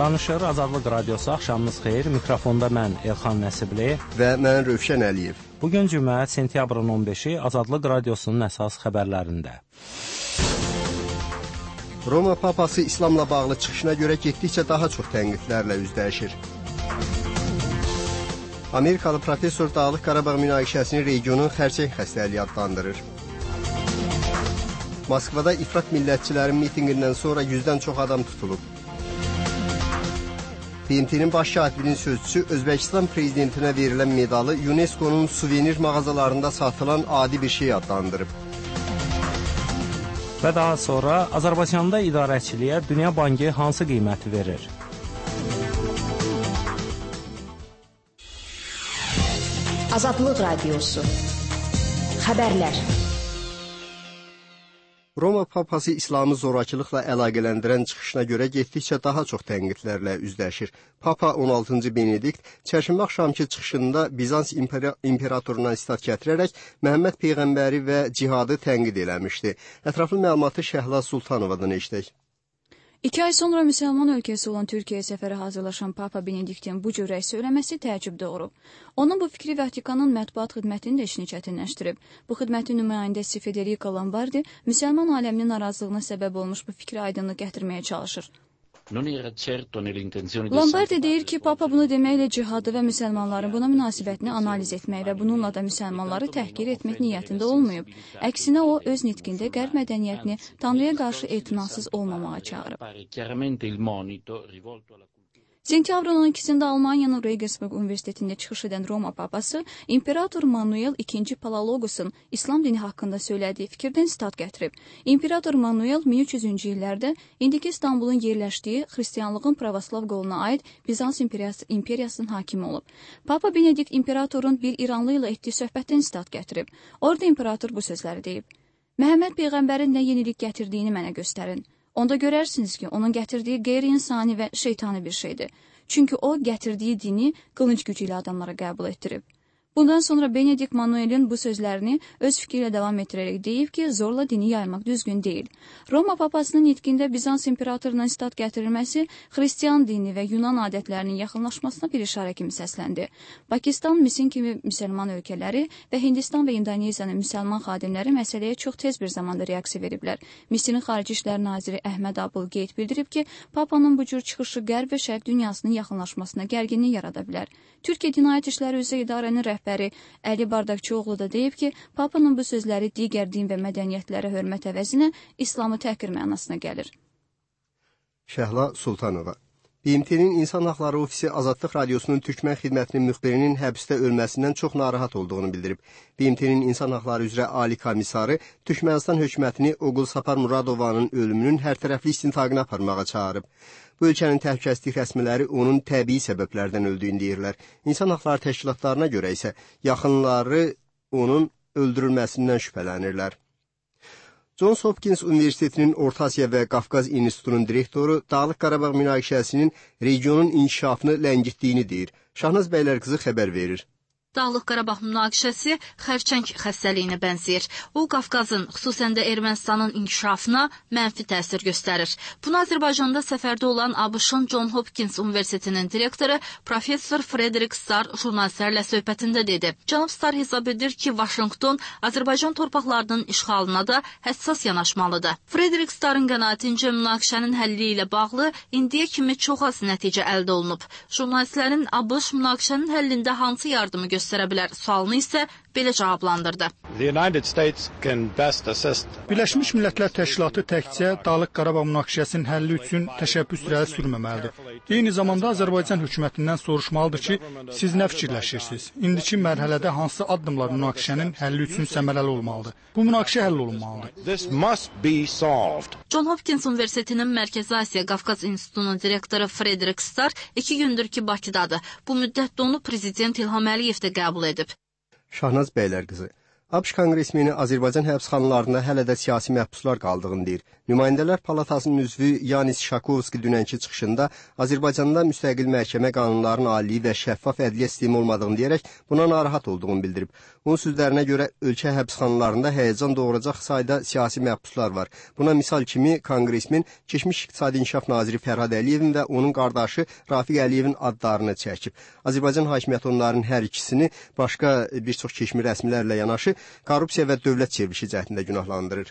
Danışır Azadlıq Radiosu, axşamınız xeyir. Mikrofonda mən Elxan Nəsibli və mən Rövşən Əliyev. Bugün cümə sentyabrın 15-i Azadlıq Radiosunun əsas xəbərlərində. Roma papası İslamla bağlı çıxışına görə getdikcə daha çox tənqidlərlə üzləşir. Amerikalı professor Dağlıq Qarabağ münaqişəsini regionun xərçəng xəstəliyi adlandırır. Moskvada ifrat millətçilərin mitinqindən sonra 100-dən çox adam tutulub. BMT-nin baş katibinin sözçüsü Özbəkistan prezidentinə verilən medalı UNESCO-nun suvenir mağazalarında satılan adi bir şey adlandırıb. Və daha sonra Azərbaycanda idarəçiliyə Dünya Bankı hansı qiyməti verir? Azadlıq Radiosu Xəbərlər. Roma papası İslamı zorakılıqla əlaqələndirən çıxışına görə getdikcə daha çox tənqidlərlə üzləşir. Papa 16-cı Benedikt çərşənbə axşamki çıxışında Bizans imperatoruna istat gətirərək Məhəmməd Peyğəmbəri və cihadı tənqid eləmişdi. Ətraflı məlumatı Şəhla Sultanovadan eşidək. 2 ay sonra müsəlman ölkəsi olan Türkiyəyə səfərə hazırlaşan Papa Benediktin bu cür rəy söyləməsi təəccüb doğurub. Onun bu fikri Vatikanın mətbuat xidmətinin də işini çətinləşdirib. Bu xidmətin nümayəndəsi Federico Lombardi müsəlman aləminin narazılığına səbəb olmuş bu fikri aydınlıq gətirməyə çalışır. Lombardi deyir ki, Papa bunu deməklə cihadı və müsəlmanların buna münasibətini analiz etmək və bununla da müsəlmanları təhqir etmək niyyətində olmayıb. Əksinə o, öz nitqində qərb mədəniyyətini Tanrıya qarşı etinasız olmamağa çağırıb. Sentyabrın 12-sində Almaniyanın Regensburg Universitetində çıxış edən Roma papası İmperator Manuel II Palalogusun İslam dini haqqında söylədiyi fikirdən sitat gətirib. İmperator Manuel 1300-cü illərdə indiki İstanbulun yerləşdiyi xristianlığın pravoslav qoluna aid Bizans imperiyasının hakimi olub. Papa Benedikt imperatorun bir İranlı ilə etdiyi söhbətdən sitat gətirib. Orada imperator bu sözləri deyib: "Məhəmməd Peyğəmbərin nə yenilik gətirdiyini mənə göstərin. Onda görərsiniz ki, onun gətirdiyi qeyri-insani və şeytani bir şeydir. Çünki o, gətirdiyi dini qılınc gücü ilə adamlara qəbul etdirib." Bundan sonra Benedikt Manuel'in bu sözlərini öz fikri ilə davam etdirərək deyib ki, zorla dini yaymaq düzgün deyil. Roma papasının nitqində Bizans imperatorundan sitat gətirilməsi xristian dini və Yunan adətlərinin yaxınlaşmasına bir işarə kimi səsləndi. Pakistan, Misin kimi müsəlman ölkələri və Hindistan və İndoneziyanın müsəlman xadimləri məsələyə çox tez bir zamanda reaksiya veriblər. Misinin Xarici İşlər Naziri Əhməd Abul-Qeyd bildirib ki, Papanın bu cür çıxışı qərb və şərq dünyasının yaxınlaşmasına gərginlik yarada bilər. Türkiyə Cinayət İşləri üzrə idarənin rəhbəri Əli Bardakçıoğlu da deyib ki, Papanın bu sözləri digər din və mədəniyyətlərə hörmət əvəzinə İslamı təhqir mənasına gəlir. Şəhla Sultanova. BMT-nin İnsan Haqları Ofisi Azadlıq Radiosunun Türkmən xidmətinin müxbirinin həbsdə ölməsindən çox narahat olduğunu bildirib. BMT-nin İnsan Haqları üzrə Ali komissarı Türkmənistan hökumətini Oğul Sapar Muradovanın ölümünün hərtərəfli istintaqına aparmağa çağırıb. Bu ölkənin təhlükəsizlik rəsmiləri onun təbii səbəblərdən öldüyünü deyirlər. İnsan haqları təşkilatlarına görə isə yaxınları onun öldürülməsindən şübhələnirlər. Johns Hopkins Universitetinin Orta Asiya və Qafqaz İnstitutunun direktoru Dağlıq Qarabağ münaqişəsinin regionun inkişafını ləngitdiyini deyir. Şahnaz bəylər qızı xəbər verir. Dağlıq Qarabağ münaqişəsi xərçəng xəstəliyinə bənzəyir. O, Qafqazın, xüsusən də Ermənistanın inkişafına mənfi təsir göstərir. Bunu Azərbaycanda səfərdə olan ABŞ-ın John Hopkins Universitetinin direktoru Professor Frederick Starr jurnalistlərlə söhbətində dedi. Cənab Starr hesab edir ki, Vaşinqton Azərbaycan torpaqlarının işğalına da həssas yanaşmalıdır. Frederick Starrın qənaətincə münaqişənin həlli ilə bağlı indiyə kimi çox az nəticə əldə olunub. Jurnalistlərin ABŞ münaqişənin həllində hansı yardımı göstərə bilər sualını isə belə cavablandırdı. Birləşmiş Millətlər Təşkilatı təkcə Dağlıq Qarabağ münaqişəsinin həlli üçün təşəbbüs irəli sürməməlidir. Eyni zamanda Azərbaycan hökumətindən soruşmalıdır ki, siz nə fikirləşirsiniz? İndiki mərhələdə hansı addımlar münaqişənin həlli üçün səmərəli olmalıdır? Bu münaqişə həll olunmalıdır. John Hopkins Universitetinin Mərkəzi Asiya Qafqaz İnstitutunun direktoru Frederick Starr 2 gündür ki, Bakıdadır. Bu müddətdə onu Prezident İlham Əliyev də qəbul edib. Şahnaz bəylər qızı. ABŞ konqresmeni Azərbaycan həbsxanalarında hələ də siyasi məhbuslar qaldığını deyir. Nümayəndələr Palatasının üzvü Yanis Şakovski dünənki çıxışında Azərbaycanda müstəqil məhkəmə qanunlarının aliliyi və şəffaf ədliyyə sistemi olmadığını deyərək buna narahat olduğunu bildirib. Onun sözlərinə görə ölkə həbsxanalarında həyəcan doğuracaq sayda siyasi məhbuslar var. Buna misal kimi konqresmen keçmiş İqtisadi İnkişaf naziri Fərhad Əliyevin və onun qardaşı Rafiq Əliyevin adlarını çəkib. Azərbaycan hakimiyyəti onların hər ikisini başqa bir çox keçmiş rəsmilərlə yanaşı korrupsiya və dövlət çevrilişi cəhdində günahlandırır.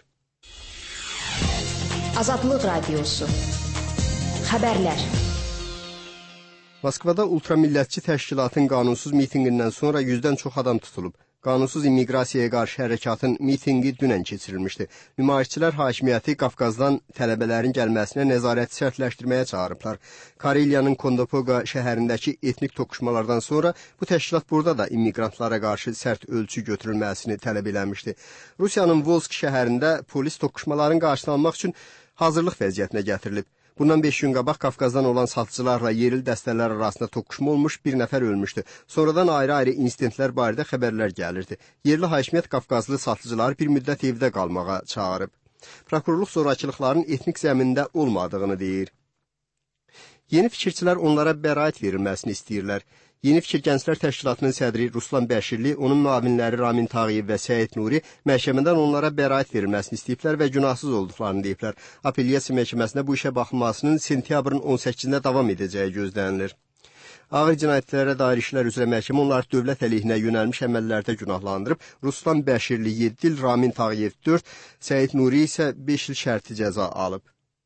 Azadlıq Radiosu. Xəbərlər. Moskvada ultramillətçi təşkilatın qanunsuz mitinqindən sonra 100-dən çox adam tutulub. Qanunsuz immiqrasiyaya qarşı hərəkatın mitinqi dünən keçirilmişdi. Nümayişçilər hakimiyyəti Qafqazdan tələbələrin gəlməsinə nəzarəti sərtləşdirməyə çağırıblar. Kareliyanın Kondopoqa şəhərindəki etnik toqquşmalardan sonra bu təşkilat burada da immiqrantlara qarşı sərt ölçü götürülməsini tələb eləmişdi. Rusiyanın Volsk şəhərində polis toqquşmaların qarşısını almaq üçün hazırlıq vəziyyətinə gətirilib. Bundan 5 gün qabaq Qafqazdan olan satıcılarla yerli dəstələr arasında toqquşma olmuş, bir nəfər ölmüşdü. Sonradan ayrı-ayrı insidentlər barədə xəbərlər gəlirdi. Yerli hakimiyyət Qafqazlı satıcıları bir müddət evdə qalmağa çağırıb. Prokurorluq zorakılıqların etnik zəmində olmadığını deyir. Yeni fikirçilər onlara bəraət verilməsini istəyirlər. Yeni Fikir Gənclər Təşkilatının sədri Ruslan Bəşirli, onun müavinləri Ramin Tağıyev və Səid Nuri məhkəmədən onlara bəraət verilməsini istəyiblər və günahsız olduqlarını deyiblər. Apellyasiya məhkəməsində bu işə baxılmasının sentyabrın 18-də davam edəcəyi gözlənilir. Ağır cinayətlərə dair işlər üzrə məhkəmə onları dövlət əleyhinə yönəlmiş əməllərdə günahlandırıb. Ruslan Bəşirli 7 il, Ramin Tağıyev 4, Səid Nuri isə 5 il şərti cəza alıb.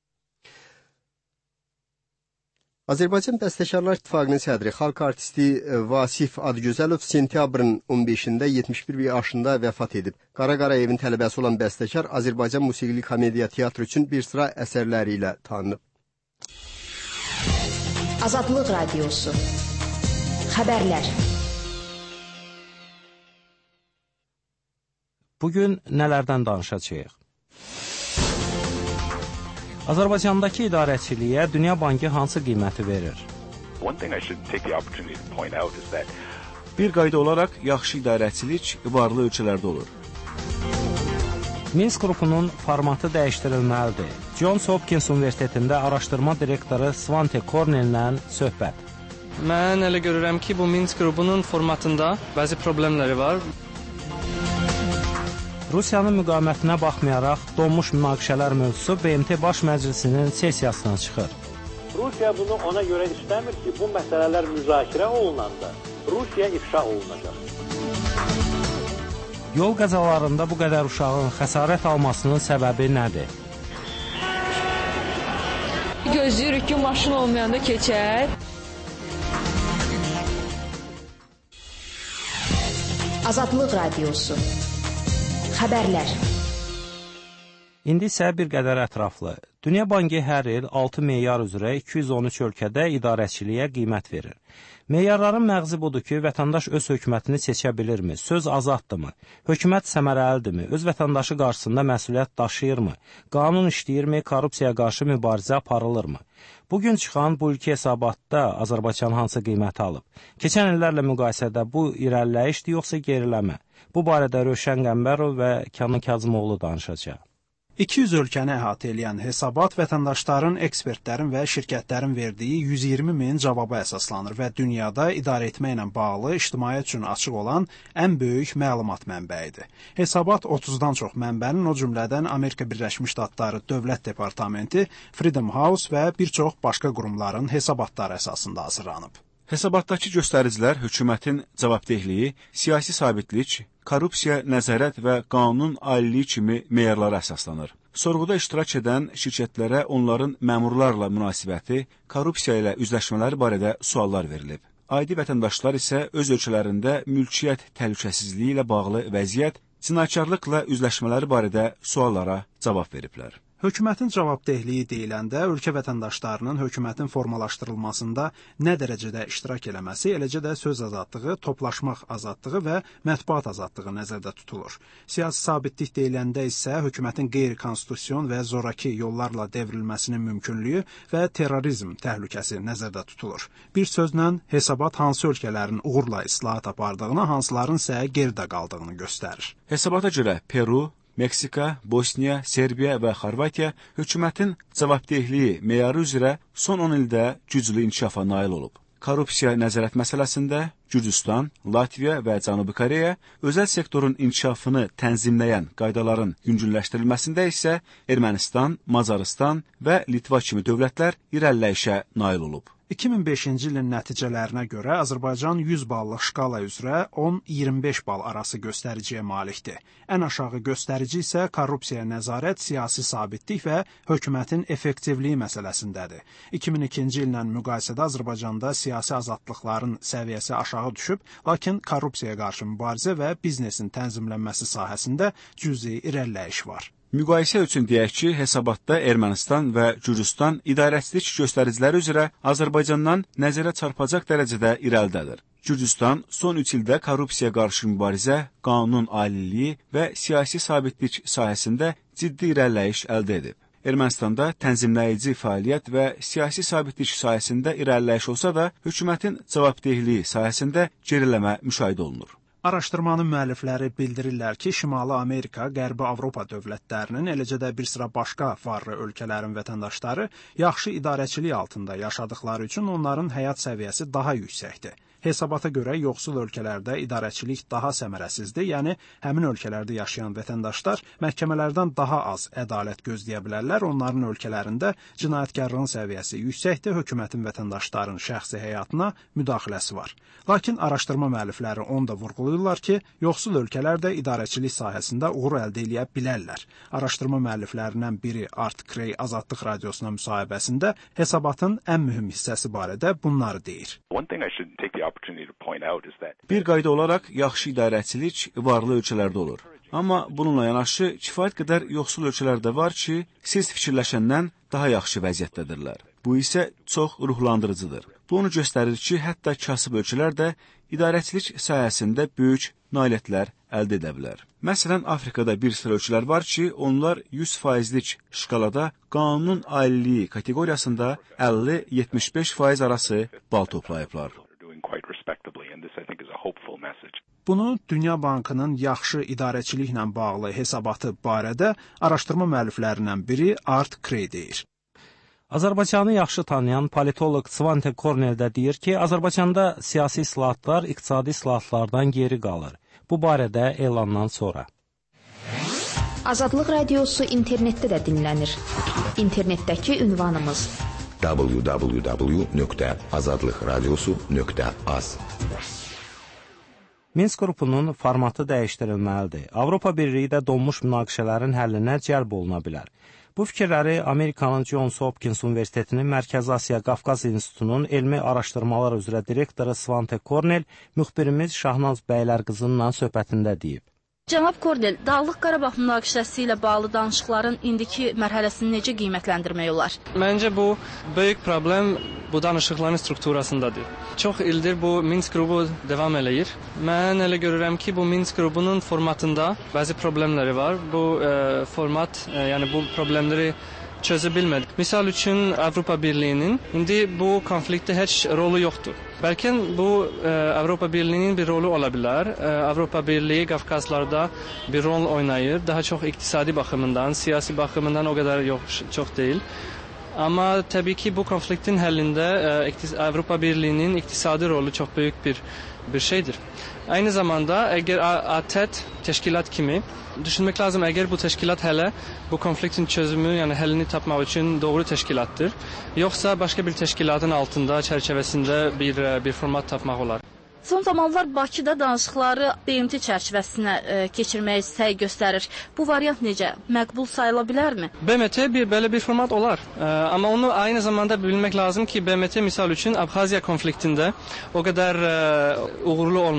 Azərbaycan Bəstəkarlar İttifaqının sədri, xalq artisti Vasif Adgözəlov sentyabrın 15-də 71 yaşında vəfat edib. Qara Qarayevin tələbəsi olan bəstəkar Azərbaycan Musiqili Komediya Teatrı üçün bir sıra əsərləri ilə tanınıb. Azadlıq Radiosu. Xəbərlər. Bugün nələrdən danışacağıq? Azərbaycandakı idarəçiliyə Dünya Bankı hansı qiyməti verir? Bir qayda olaraq yaxşı idarəçilik varlı ölkələrdə olur. Minsk qrupunun formatı dəyişdirilməlidir. Johns Hopkins Universitetində araşdırma direktoru Svante Kornellə söhbət. Mən elə görürəm ki, bu Minsk qrupunun formatında bəzi problemləri var. Rusiyanın müqavimətinə baxmayaraq donmuş münaqişələr mövzusu BMT Baş Məclisinin sessiyasına çıxır. Rusiya bunu ona görə istəmir ki, bu məsələlər müzakirə olunanda Rusiya ifşa olunacaq. Yol qəzalarında bu qədər uşağın xəsarət almasının səbəbi nədir? Gözləyirik ki, maşın olmayanda keçər. Azadlıq Radiosu. Xəbərlər. İndi isə bir qədər ətraflı. Dünya Bankı hər il 6 meyar üzrə 213 ölkədə idarəçiliyə qiymət verir. Meyarların məğzi budur ki, vətəndaş öz hökumətini seçə bilirmi? Söz azaddırmı? Hökumət səmərəlidirmi? Öz vətəndaşı qarşısında məsuliyyət daşıyırmı? Qanun işləyirmi? Korrupsiyaya qarşı mübarizə aparılırmı? Bugün çıxan bu ilki hesabatda Azərbaycan hansı qiyməti alıb? Keçən illərlə müqayisədə bu irəliləyişdir yoxsa geriləmə? Bu barədə Rövşən Qəmbərov və Kənan Kazımoğlu danışacaq. 200 ölkəni əhatə edən hesabat vətəndaşların, ekspertlərin və şirkətlərin verdiyi 120 min cavaba əsaslanır və dünyada idarə etməklə bağlı ictimaiyyət üçün açıq olan ən böyük məlumat mənbəyidir. Hesabat 30-dan çox mənbənin, o cümlədən Amerika Birləşmiş Ştatları Dövlət Departamenti, Freedom House və bir çox başqa qurumların hesabatları əsasında hazırlanıb. Hesabatdakı göstəricilər hökumətin cavabdehliyi, siyasi sabitlik, korrupsiya, nəzarət və qanunun aliliyi kimi meyarlara əsaslanır. Sorğuda iştirak edən şirkətlərə onların məmurlarla münasibəti, korrupsiya ilə üzləşmələri barədə suallar verilib. Adi vətəndaşlar isə öz ölkələrində mülkiyyət təhlükəsizliyi ilə bağlı vəziyyət, cinayətkarlıqla üzləşmələri barədə suallara cavab veriblər. Hökumətin cavabdehliyi deyiləndə ölkə vətəndaşlarının hökumətin formalaşdırılmasında nə dərəcədə iştirak eləməsi, eləcə də söz azadlığı, toplaşmaq azadlığı və mətbuat azadlığı nəzərdə tutulur. Siyasi sabitlik deyiləndə isə hökumətin qeyri-konstitusion və zoraki yollarla devrilməsinin mümkünlüyü və terrorizm təhlükəsi nəzərdə tutulur. Bir sözlə hesabat hansı ölkələrin uğurla islahat apardığını, hansıların isə geridə qaldığını göstərir. Hesabata görə Peru, Meksika, Bosniya, Serbiya və Xorvatiya hökumətin cavabdehliyi meyarı üzrə son 10 ildə güclü inkişafa nail olub. Korrupsiya nəzarət məsələsində Gürcüstan, Latviya və Cənubi Koreya, özəl sektorun inkişafını tənzimləyən qaydaların yüngülləşdirilməsində isə Ermənistan, Macarıstan və Litva kimi dövlətlər irəliləyişə nail olub. 2005-ci ilin nəticələrinə görə Azərbaycan 100 ballıq şkala üzrə 10-25 bal arası göstəriciyə malikdir. Ən aşağı göstərici isə korrupsiya nəzarət, siyasi sabitlik və hökumətin effektivliyi məsələsindədir. 2002-ci illə müqayisədə Azərbaycanda siyasi azadlıqların səviyyəsi aşağı düşüb, lakin korrupsiyaya qarşı mübarizə və biznesin tənzimlənməsi sahəsində cüzi irəliləyiş var. Müqayisə üçün deyək ki, hesabatda Ermənistan və Gürcüstan idarəçilik göstəriciləri üzrə Azərbaycandan nəzərə çarpacaq dərəcədə irəlidədir. Gürcüstan son 3 ildə korrupsiya qarşı mübarizə, qanunun aliliyi və siyasi sabitlik sahəsində ciddi irəliləyiş əldə edib. Ermənistanda tənzimləyici fəaliyyət və siyasi sabitlik sahəsində irəliləyiş olsa da, hökumətin cavabdehliyi sahəsində geriləmə müşahidə olunur. Araşdırmanın müəllifləri bildirirlər ki, Şimali Amerika, Qərbi Avropa dövlətlərinin, eləcə də bir sıra başqa varlı ölkələrin vətəndaşları yaxşı idarəçilik altında yaşadıkları üçün onların həyat səviyyəsi daha yüksəkdir. Hesabata görə yoxsul ölkələrdə idarəçilik daha səmərəsizdir, yəni həmin ölkələrdə yaşayan vətəndaşlar məhkəmələrdən daha az ədalət gözləyə bilərlər, onların ölkələrində cinayətkarlığın səviyyəsi yüksəkdir, hökumətin vətəndaşların şəxsi həyatına müdaxiləsi var. Lakin araşdırma müəllifləri onu da vurğulayırlar ki, yoxsul ölkələr də idarəçilik sahəsində uğur əldə edə bilərlər. Araşdırma müəlliflərindən biri Art Krey Azadlıq Radiosuna müsahibəsində hesabatın ən mühüm hissəsi barədə bunları deyir. Bir qayda olaraq yaxşı idarəçilik varlı ölkələrdə olur. Amma bununla yanaşı kifayət qədər yoxsul ölkələrdə var ki, siz fikirləşəndən daha yaxşı vəziyyətdədirlər. Bu isə çox ruhlandırıcıdır. Bu onu göstərir ki, hətta kasıb ölkələr də idarəçilik sahəsində böyük nailiyyətlər əldə edə bilər. Məsələn, Afrikada bir sıra ölkələr var ki, onlar 100%lik şkalada qanunun aliliyi kateqoriyasında 50-75% arası bal toplayıblar. Bunu Dünya Bankının yaxşı idarəçiliklə bağlı hesabatı barədə araşdırma müəlliflərindən biri Art Krey deyir. Azərbaycanı yaxşı tanıyan politoloq Svante Kornel də deyir ki, Azərbaycanda siyasi islahatlar iqtisadi islahatlardan geri qalır. Bu barədə elandan sonra. Azadlıq Radiosu internetdə də dinlənir. İnternetdəki ünvanımız www.azadlıqradiosu.az. Minsk qrupunun formatı dəyişdirilməlidir. Avropa Birliyi də donmuş münaqişələrin həllinə cəlb oluna bilər. Bu fikirləri Amerikanın Johns Hopkins Universitetinin Mərkəzi Asiya Qafqaz İnstitutunun elmi araşdırmalar üzrə direktoru Svante Kornel müxbirimiz Şahnaz Bəylərqızınla söhbətində deyib. Cənab Kornel, Dağlıq Qarabağ münaqişəsi ilə bağlı danışıqların indiki mərhələsini necə qiymətləndirmək olar? Məncə bu böyük problem bu danışıqların strukturasındadır. Çox ildir bu Minsk qrupu davam eləyir. Mən elə görürəm ki, bu Minsk qrupunun formatında bəzi problemləri var. Bu format, yəni bu problemləri çözə bilmədi. Misal üçün Avropa Birliyinin indi bu konfliktdə heç rolu yoxdur. Bəlkə bu Avropa Birliyinin bir rolu ola bilər. Avropa Birliyi Qafqazlarda bir rol oynayır. Daha çox iqtisadi baxımından, siyasi baxımından o qədər çox deyil. Amma təbii ki, bu konfliktin həllində Avropa Birliyinin iqtisadi rolu çox böyük bir şeydir. Aynı zamanda əgər ATƏT təşkilat kimi düşünmək lazım, əgər bu təşkilat hələ bu konfliktin çözümü, yəni həllini tapmaq üçün doğru təşkilatdır, yoxsa başqa bir təşkilatın altında, çərçivəsində bir format tapmaq olar. Son zamanlar Bakıda danışıqları BMT çərçivəsinə keçirməyə səy göstərir. Bu variant necə? Məqbul sayıla bilərmi? BMT belə bir format olar. Amma onu aynı zamanda bilmək lazım ki, BMT misal üçün Abxaziya konfliktində o qədər uğurlu olmayıb.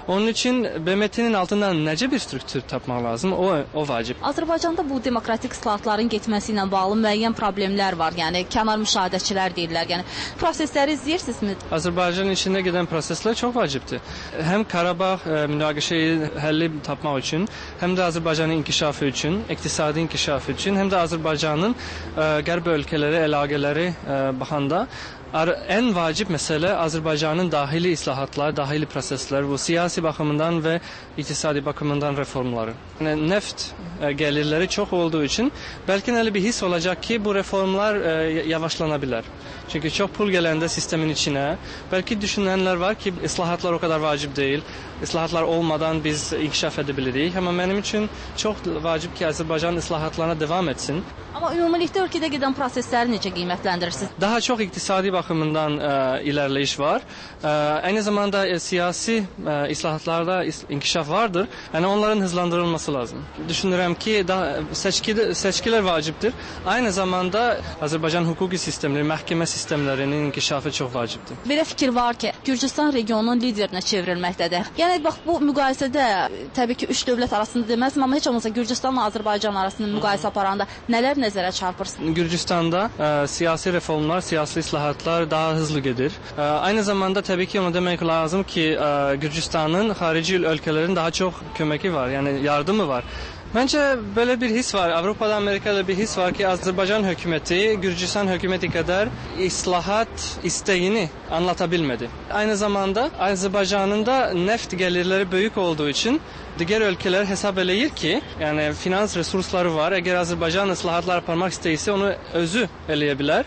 Onun için BMT-nin altından necə bir struktur tapmaq lazım, o vacib. Azərbaycanda bu demokratik islahatların getməsi ilə bağlı müəyyən problemlər var. Yəni kənar müşahidəçilər deyirlər. Yəni prosesləri izləyirsinizmi? Azərbaycanın içində gedən proseslər çox vacibdir. Həm Qarabağ münaqişəyi həlli tapmaq üçün, həm də Azərbaycanın inkişafı üçün, iqtisadi inkişafı üçün, həm də Azərbaycanın qərb ölkələri əlaqələri baxanda ən vacib məsələ Azərbaycanın daxili islahatlar, daxili proseslər, bu siyasi baxımından və iqtisadi baxımından reformları. Yəni, neft gəlirləri çox olduğu üçün bəlkə elə bir his olacaq ki, bu reformlar yavaşlana bilər. Çünki çox pul gələndə sistemin içinə, bəlkə düşünənlər var ki, islahatlar o kadar vacib deyil. İslahatlar olmadan biz inkişaf edə bilirik. Amma mənim üçün çox vacib ki, Azərbaycan islahatlarına devam etsin. Amma ümumilikdə ölkədə gedən prosesləri necə qiymətləndirirsiniz? Daha çox iqtisadi baxımından ilerleyiş var. Aynı zamanda siyasi islahatlarda inkişaf vardır. Yani onların hızlandırılması lazım. Düşünürəm ki, seçkiler vacibdir. Aynı zamanda Azərbaycan hukuki sistemleri, məhkəmə sistemlərinin inkişafı çox vacibdir. Belə fikir var ki, Gürcüstan regionunun liderinə çevrilməkdədir. Yəni bax bu müqayisədə təbii ki 3 dövlət arasında deməzdim, amma heç olmasa Gürcüstanla Azərbaycan arasında müqayisə aparanda nələr nəzərə çarpırsınız? Gürcüstanda siyasi reformlar, siyasi islahatlar daha hızlı gedir. Aynı zamanda tabii ki onu demek lazım ki Gürcistan'ın harici ölkelerin daha çok kömeki var. Yani yardımı var. Bence böyle bir his var. Avrupa'da, Amerika'da bir his var ki Azerbaycan hükümeti Gürcistan hükümeti kadar islahat isteğini anlatabilmedi. Aynı zamanda Azerbaycan'ın da neft gelirleri büyük olduğu için diğer ülkeler hesap eləyir ki, yani finans resursları var. Eğer Azerbaycan islahatlar yaparmak istəyirsə onu özü eləyə bilər.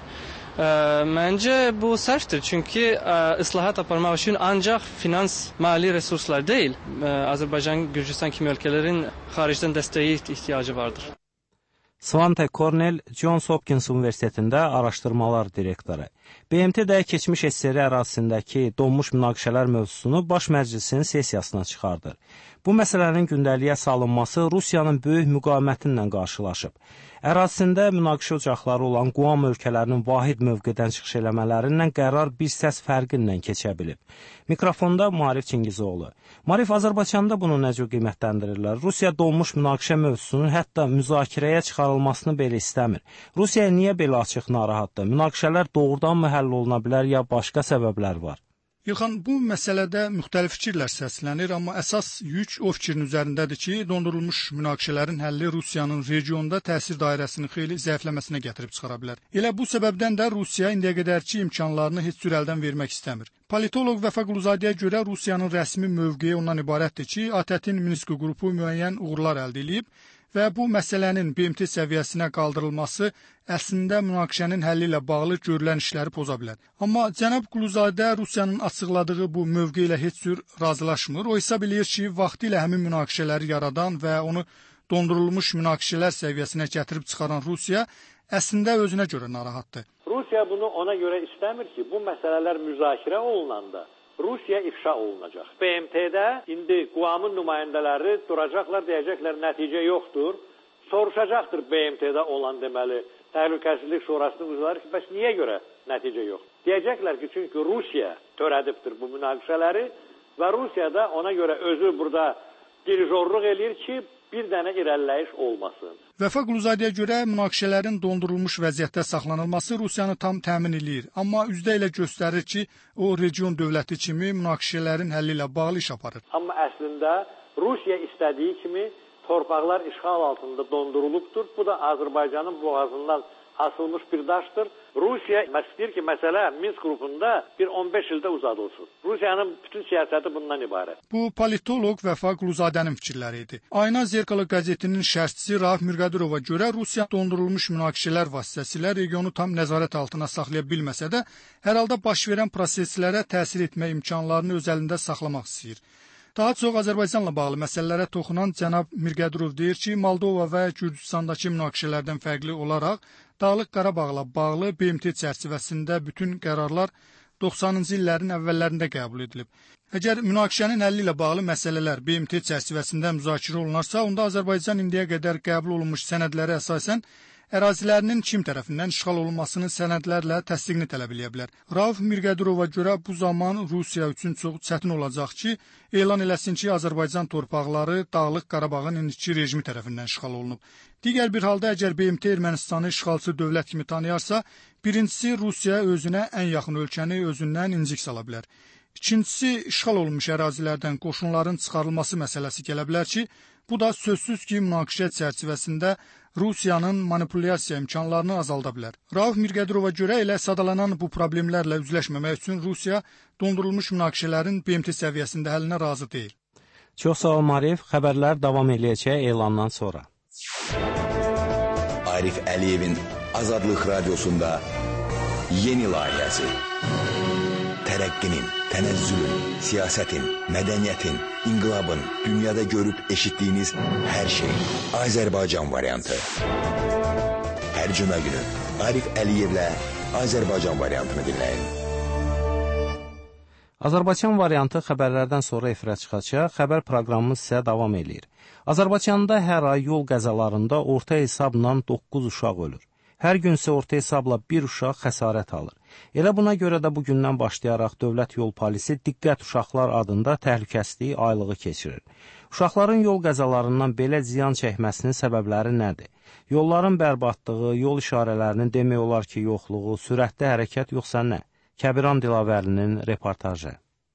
Məncə bu sərfdir. Çünki islahat aparmaq üçün ancaq finans, mali resurslar deyil. Azərbaycan, Gürcistan kimi ölkələrin xaricdən dəstəyi ihtiyacı vardır. Svante Kornel, Johns Hopkins Universitetində araşdırmalar direktoru. BMT-də keçmiş SSR ərazisindəki donmuş münaqişələr mövzusunu Baş Məclisin sessiyasına çıxardır. Bu məsələnin gündəliyə salınması Rusiyanın böyük müqavimətinlə qarşılaşıb. Ərazisində münaqişə ocaqları olan Guam ölkələrinin vahid mövqedən çıxış eləmələrindən qərar bir səs fərqi ilə keçə bilib. Mikrofonda Marif Çingizoğlu. Marif, Azərbaycanda bunu necə qiymətləndirirlər? Rusiya donmuş münaqişə mövzusunun hətta müzakirəyə çıxarılmasını belə istəmir. Rusiya niyə belə açıq narahatdır? Münaqişələr doğrudan mı həll oluna bilər, ya başqa səbəblər var? İlxan, bu məsələdə müxtəlif fikirlər səslənir, amma əsas yük o fikrin üzərindədir ki, dondurulmuş münaqişələrin həlli Rusiyanın regionda təsir dairəsini xeyli zəifləməsinə gətirib çıxara bilər. Elə bu səbəbdən də Rusiya indiyə qədərki imkanlarını heç cür əldən vermək istəmir. Politoloq Vəfa Quluzadəyə görə Rusiyanın rəsmi mövqeyi ondan ibarətdir ki, ATƏT-in Minsk qrupu müəyyən uğurlar əldə edib və bu məsələnin BMT səviyyəsinə qaldırılması əslində münaqişənin həlli ilə bağlı görülən işləri poza bilər. Amma cənab Quluzadə Rusiyanın açıqladığı bu mövqe ilə heç cür razılaşmır. O hesab eləyir ki, vaxtilə həmin münaqişələri yaradan və onu dondurulmuş münaqişələr səviyyəsinə gətirib çıxaran Rusiya əslində özünə görə narahatdır. Rusiya bunu ona görə istəmir ki, bu məsələlər müzakirə olunanda Rusiya ifşa olunacaq. BMT-də indi Guamın nümayəndələri duracaqlar, deyəcəklər nəticə yoxdur. Soruşacaqdır BMT-də olan deməli Təhlükəsizlik Şurasının üzvləri ki, bəs niyə görə nəticə yox? Deyəcəklər ki, çünki Rusiya törədibdir bu münaqişələri və Rusiya da ona görə özü burada dirijorluq eləyir ki, bir dənə irəliləyiş olmasın. Vəfa Quluzadəyə görə münaqişələrin dondurulmuş vəziyyətdə saxlanılması Rusiyanı tam təmin eləyir. Amma üzdə ilə göstərir ki, o region dövləti kimi münaqişələrin həlli ilə bağlı iş aparır. Amma əslində Rusiya istədiyi kimi torpaqlar işğal altında dondurulubdur. Bu da Azərbaycanın boğazından asılmış bir daşdır. Rusiya istəyir ki, məsələ Minsk qrupunda bir 15 ildə uzadılsın. Rusiyanın bütün siyasəti bundan ibarət. Bu politoloq Vəfa Quluzadənin fikirləri idi. Ayna Zerkalo qəzetinin şərhçisi Rauf Mirqadırova görə Rusiya dondurulmuş münaqişələr vasitəsilə regionu tam nəzarət altına saxlaya bilməsə də, hər halda baş verən proseslərə təsir etmə imkanlarını öz əlində saxlamaq istəyir. Daha çox Azərbaycanla bağlı məsələlərə toxunan cənab Mirqadırov deyir ki, Moldova və Gürcüstandakı münaqişələrdən fərqli olaraq Dağlıq Qarabağla bağlı BMT çərçivəsində bütün qərarlar 90-cı illərin əvvəllərində qəbul edilib. Əgər münaqişənin həlli ilə bağlı məsələlər BMT çərçivəsində müzakirə olunarsa, onda Azərbaycan indiyə qədər qəbul olunmuş sənədlərə əsasən ərazilərinin kim tərəfindən işğal olunmasının sənədlərlə təsdiqini tələb edə bilər. Rauf Mirgədurova görə bu zaman Rusiya üçün çox çətin olacaq ki, elan eləsin ki, Azərbaycan torpaqları Dağlıq Qarabağın indiki rejimi tərəfindən işğal olunub. Digər bir halda əgər BMT Ermənistanı işğalçı dövlət kimi tanıyarsa, birincisi Rusiya özünə ən yaxın ölkəni özündən incik sala bilər. İkincisi, işğal olunmuş ərazilərdən qoşunların çıxarılması məsələsi gələ bilər ki, bu da sözsüz ki, münaqişə çərçivəsində Rusiyanın manipulyasiya imkanlarını azalda bilər. Rauf Mirgədurova görə elə sadalanan bu problemlərlə üzləşməmək üçün Rusiya dondurulmuş münaqişələrin BMT səviyyəsində həllinə razı deyil. Çox sağ ol Marif, xəbərlər davam eləyəcək elandan sonra. Arif Əliyevin Azadlıq Radiosunda yeni layihəsi. Tərəqqinin, tənəzzülün, siyasətin, mədəniyyətin, inqilabın, dünyada görüb eşitdiyiniz hər şey. Azərbaycan variantı. Hər cümə günü Arif Əliyevlə Azərbaycan variantını dinləyin. Azərbaycan variantı xəbərlərdən sonra efirə çıxacaq, xəbər proqramımız isə davam eləyir. Azərbaycanda hər ay yol qəzalarında orta hesabla 9 uşaq ölür. Hər gün isə orta hesabla bir uşaq xəsarət alır. Elə buna görə də bugündən başlayaraq Dövlət Yol Polisi Diqqət Uşaqlar adında təhlükəsizlik aylığı keçirir. Uşaqların yol qəzalarından belə ziyan çəkməsinin səbəbləri nədir? Yolların bərbadlığı, yol işarələrinin demək olar ki, yoxluğu, sürətli hərəkət yoxsa nə? Kəbiran Dilavərlinin reportajı.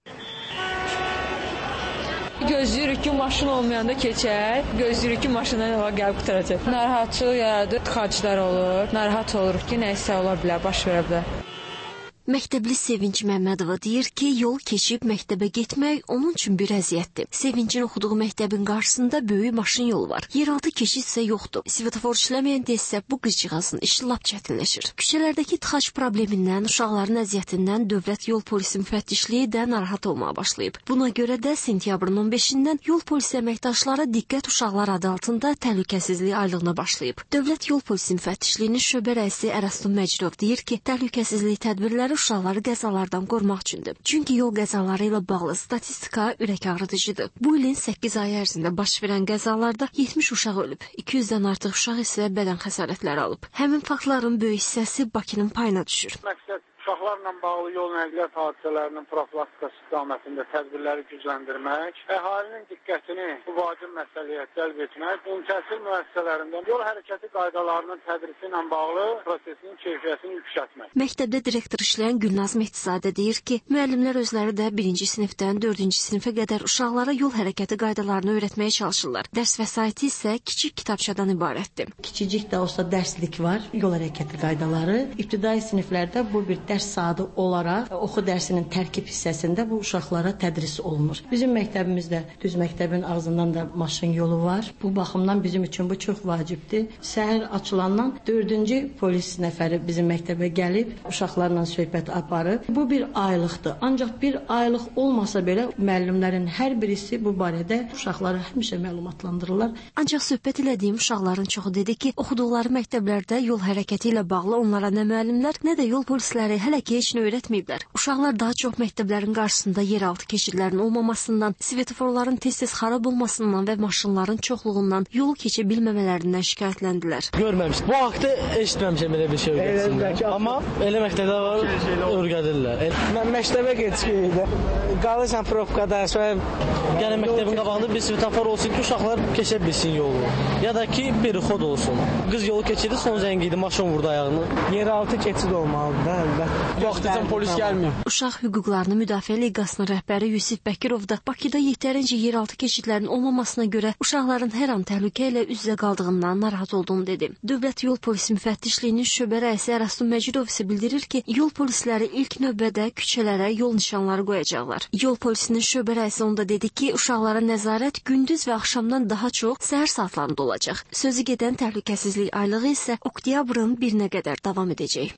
Gözləyirik ki, maşın olmayanda keçər. Gözləyirik ki, maşından hava gəlib qutaracaq. Narahatçılıq yaradır, tıxaclar olur. Narahat oluruq ki, nəyisə ola bilər, baş verə bilər. Məktəbli Sevinç Məmmədova deyir ki, yol keçib məktəbə getmək onun üçün bir əziyyətdir. Sevincin oxuduğu məktəbin qarşısında böyük maşın yolu var. Yeraltı keçid isə yoxdur. Svetofor işləməyən desə bu qızcığazın işi lap çətinləşir. Küçələrdəki tıxac problemindən, uşaqların əziyyətindən Dövlət Yol Polisi müfəttişliyi də narahat olmağa başlayıb. Buna görə də sentyabrın 15-dən Yol Polisi əməkdaşları Diqqət Uşaqlar adı altında təhlükəsizlik aylığına başlayıb. Dövlət Yol Polisi müfəttişliyinin şöbə rəisi Ərastum Məcrov deyir ki, təhlükəsizlik tədbirləri uşaqları qəzalardan qorumaq üçündür. Çünki yol qəzaları ilə bağlı statistika ürək ağrıdıcıdır. Bu ilin 8 ay ərzində baş verən qəzalarda 70 uşaq ölüb, 200-dən artıq uşaq isə bədən xəsarətləri alıb. Həmin faktların böyük hissəsi Bakının payına düşür. Uşaqlarla bağlı yol nəqliyyat hadisələrinin profilaktikası istiqamətində tədbirləri gücləndirmək, əhalinin diqqətini bu vacib məsələyə cəlb etmək, ümumtəhsil müəssisələrində yol hərəkəti qaydalarının tədrisi ilə bağlı prosesinin keyfiyyətini yüksəltmək. Məktəbdə direktor işləyən Gülnaz Mehdizadə deyir ki, müəllimlər özləri də 1-ci sinifdən 4-cü sinifə qədər uşaqlara yol hərəkəti qaydalarını öyrətməyə çalışırlar. Dərs vəsaiti isə kiçik kitabçadan ibarətdir. Kiçicik də olsa dərslik var, yol hərəkəti qaydaları. İbtidai siniflərdə bu bir dərs saatı olaraq oxu dərsinin tərkib hissəsində bu uşaqlara tədris olunur. Bizim məktəbimizdə düz məktəbin ağzından da maşın yolu var. Bu baxımdan bizim üçün bu çox vacibdir. Səhər açılandan 4-cü polis nəfəri bizim məktəbə gəlib uşaqlarla söhbət aparıb. Bu bir aylıqdır. Ancaq bir aylıq olmasa belə müəllimlərin hər birisi bu barədə uşaqları həmişə məlumatlandırırlar. Ancaq söhbət elədiyim uşaqların çoxu dedi ki, oxuduqları məktəblərdə yol hərəkəti ilə bağlı onlara nə müəllimlər, nə də yol polisləri hələ ki heç nə öyrətməyiblər. Uşaqlar daha çox məktəblərin qarşısında yeraltı keçidlərin olmamasından, svetoforların tez-tez xarab olmasından və maşınların çoxluğundan yol keçə bilməmələrindən şikayətləndilər. Görməmişdim. Bu haqda eşitməmişəm elə bir şey öyrətsinlər. Amma elə məktəbdə var, öyrədirlər. Mən məktəbə getmişdim. Qalırsan probkada, sonra yəni məktəbin qabağında bir svetofor olsun ki, uşaqlar keçə bilsin yolu. Ya da ki, bir xod olsun. Qız yolu keçirdi, son zəng idi, maşın vurdu ayağını. Yeraltı keçid olmalıdır da, əlbəttə. Vaxtıcan polis gəlmir. Uşaq hüquqlarını müdafiə liqasının rəhbəri Yusif Bəkirov da Bakıda yetərincə yeraltı keçidlərin olmamasına görə uşaqların hər an təhlükə ilə üz-üzə qaldığından narahat olduğunu dedi. Dövlət Yol Polisi müfəttişliyinin şöbə rəisi Ərastum Məcrov isə bildirir ki, yol polisləri ilk növbədə küçələrə yol nişanları qoyacaqlar. Yol polisinin şöbə rəisi onda dedi ki, uşaqlara nəzarət gündüz və axşamdan daha çox səhər saatlarında olacaq. Sözü gedən təhlükəsizlik aylığı isə oktyabrın 1-nə qədər davam edəcək.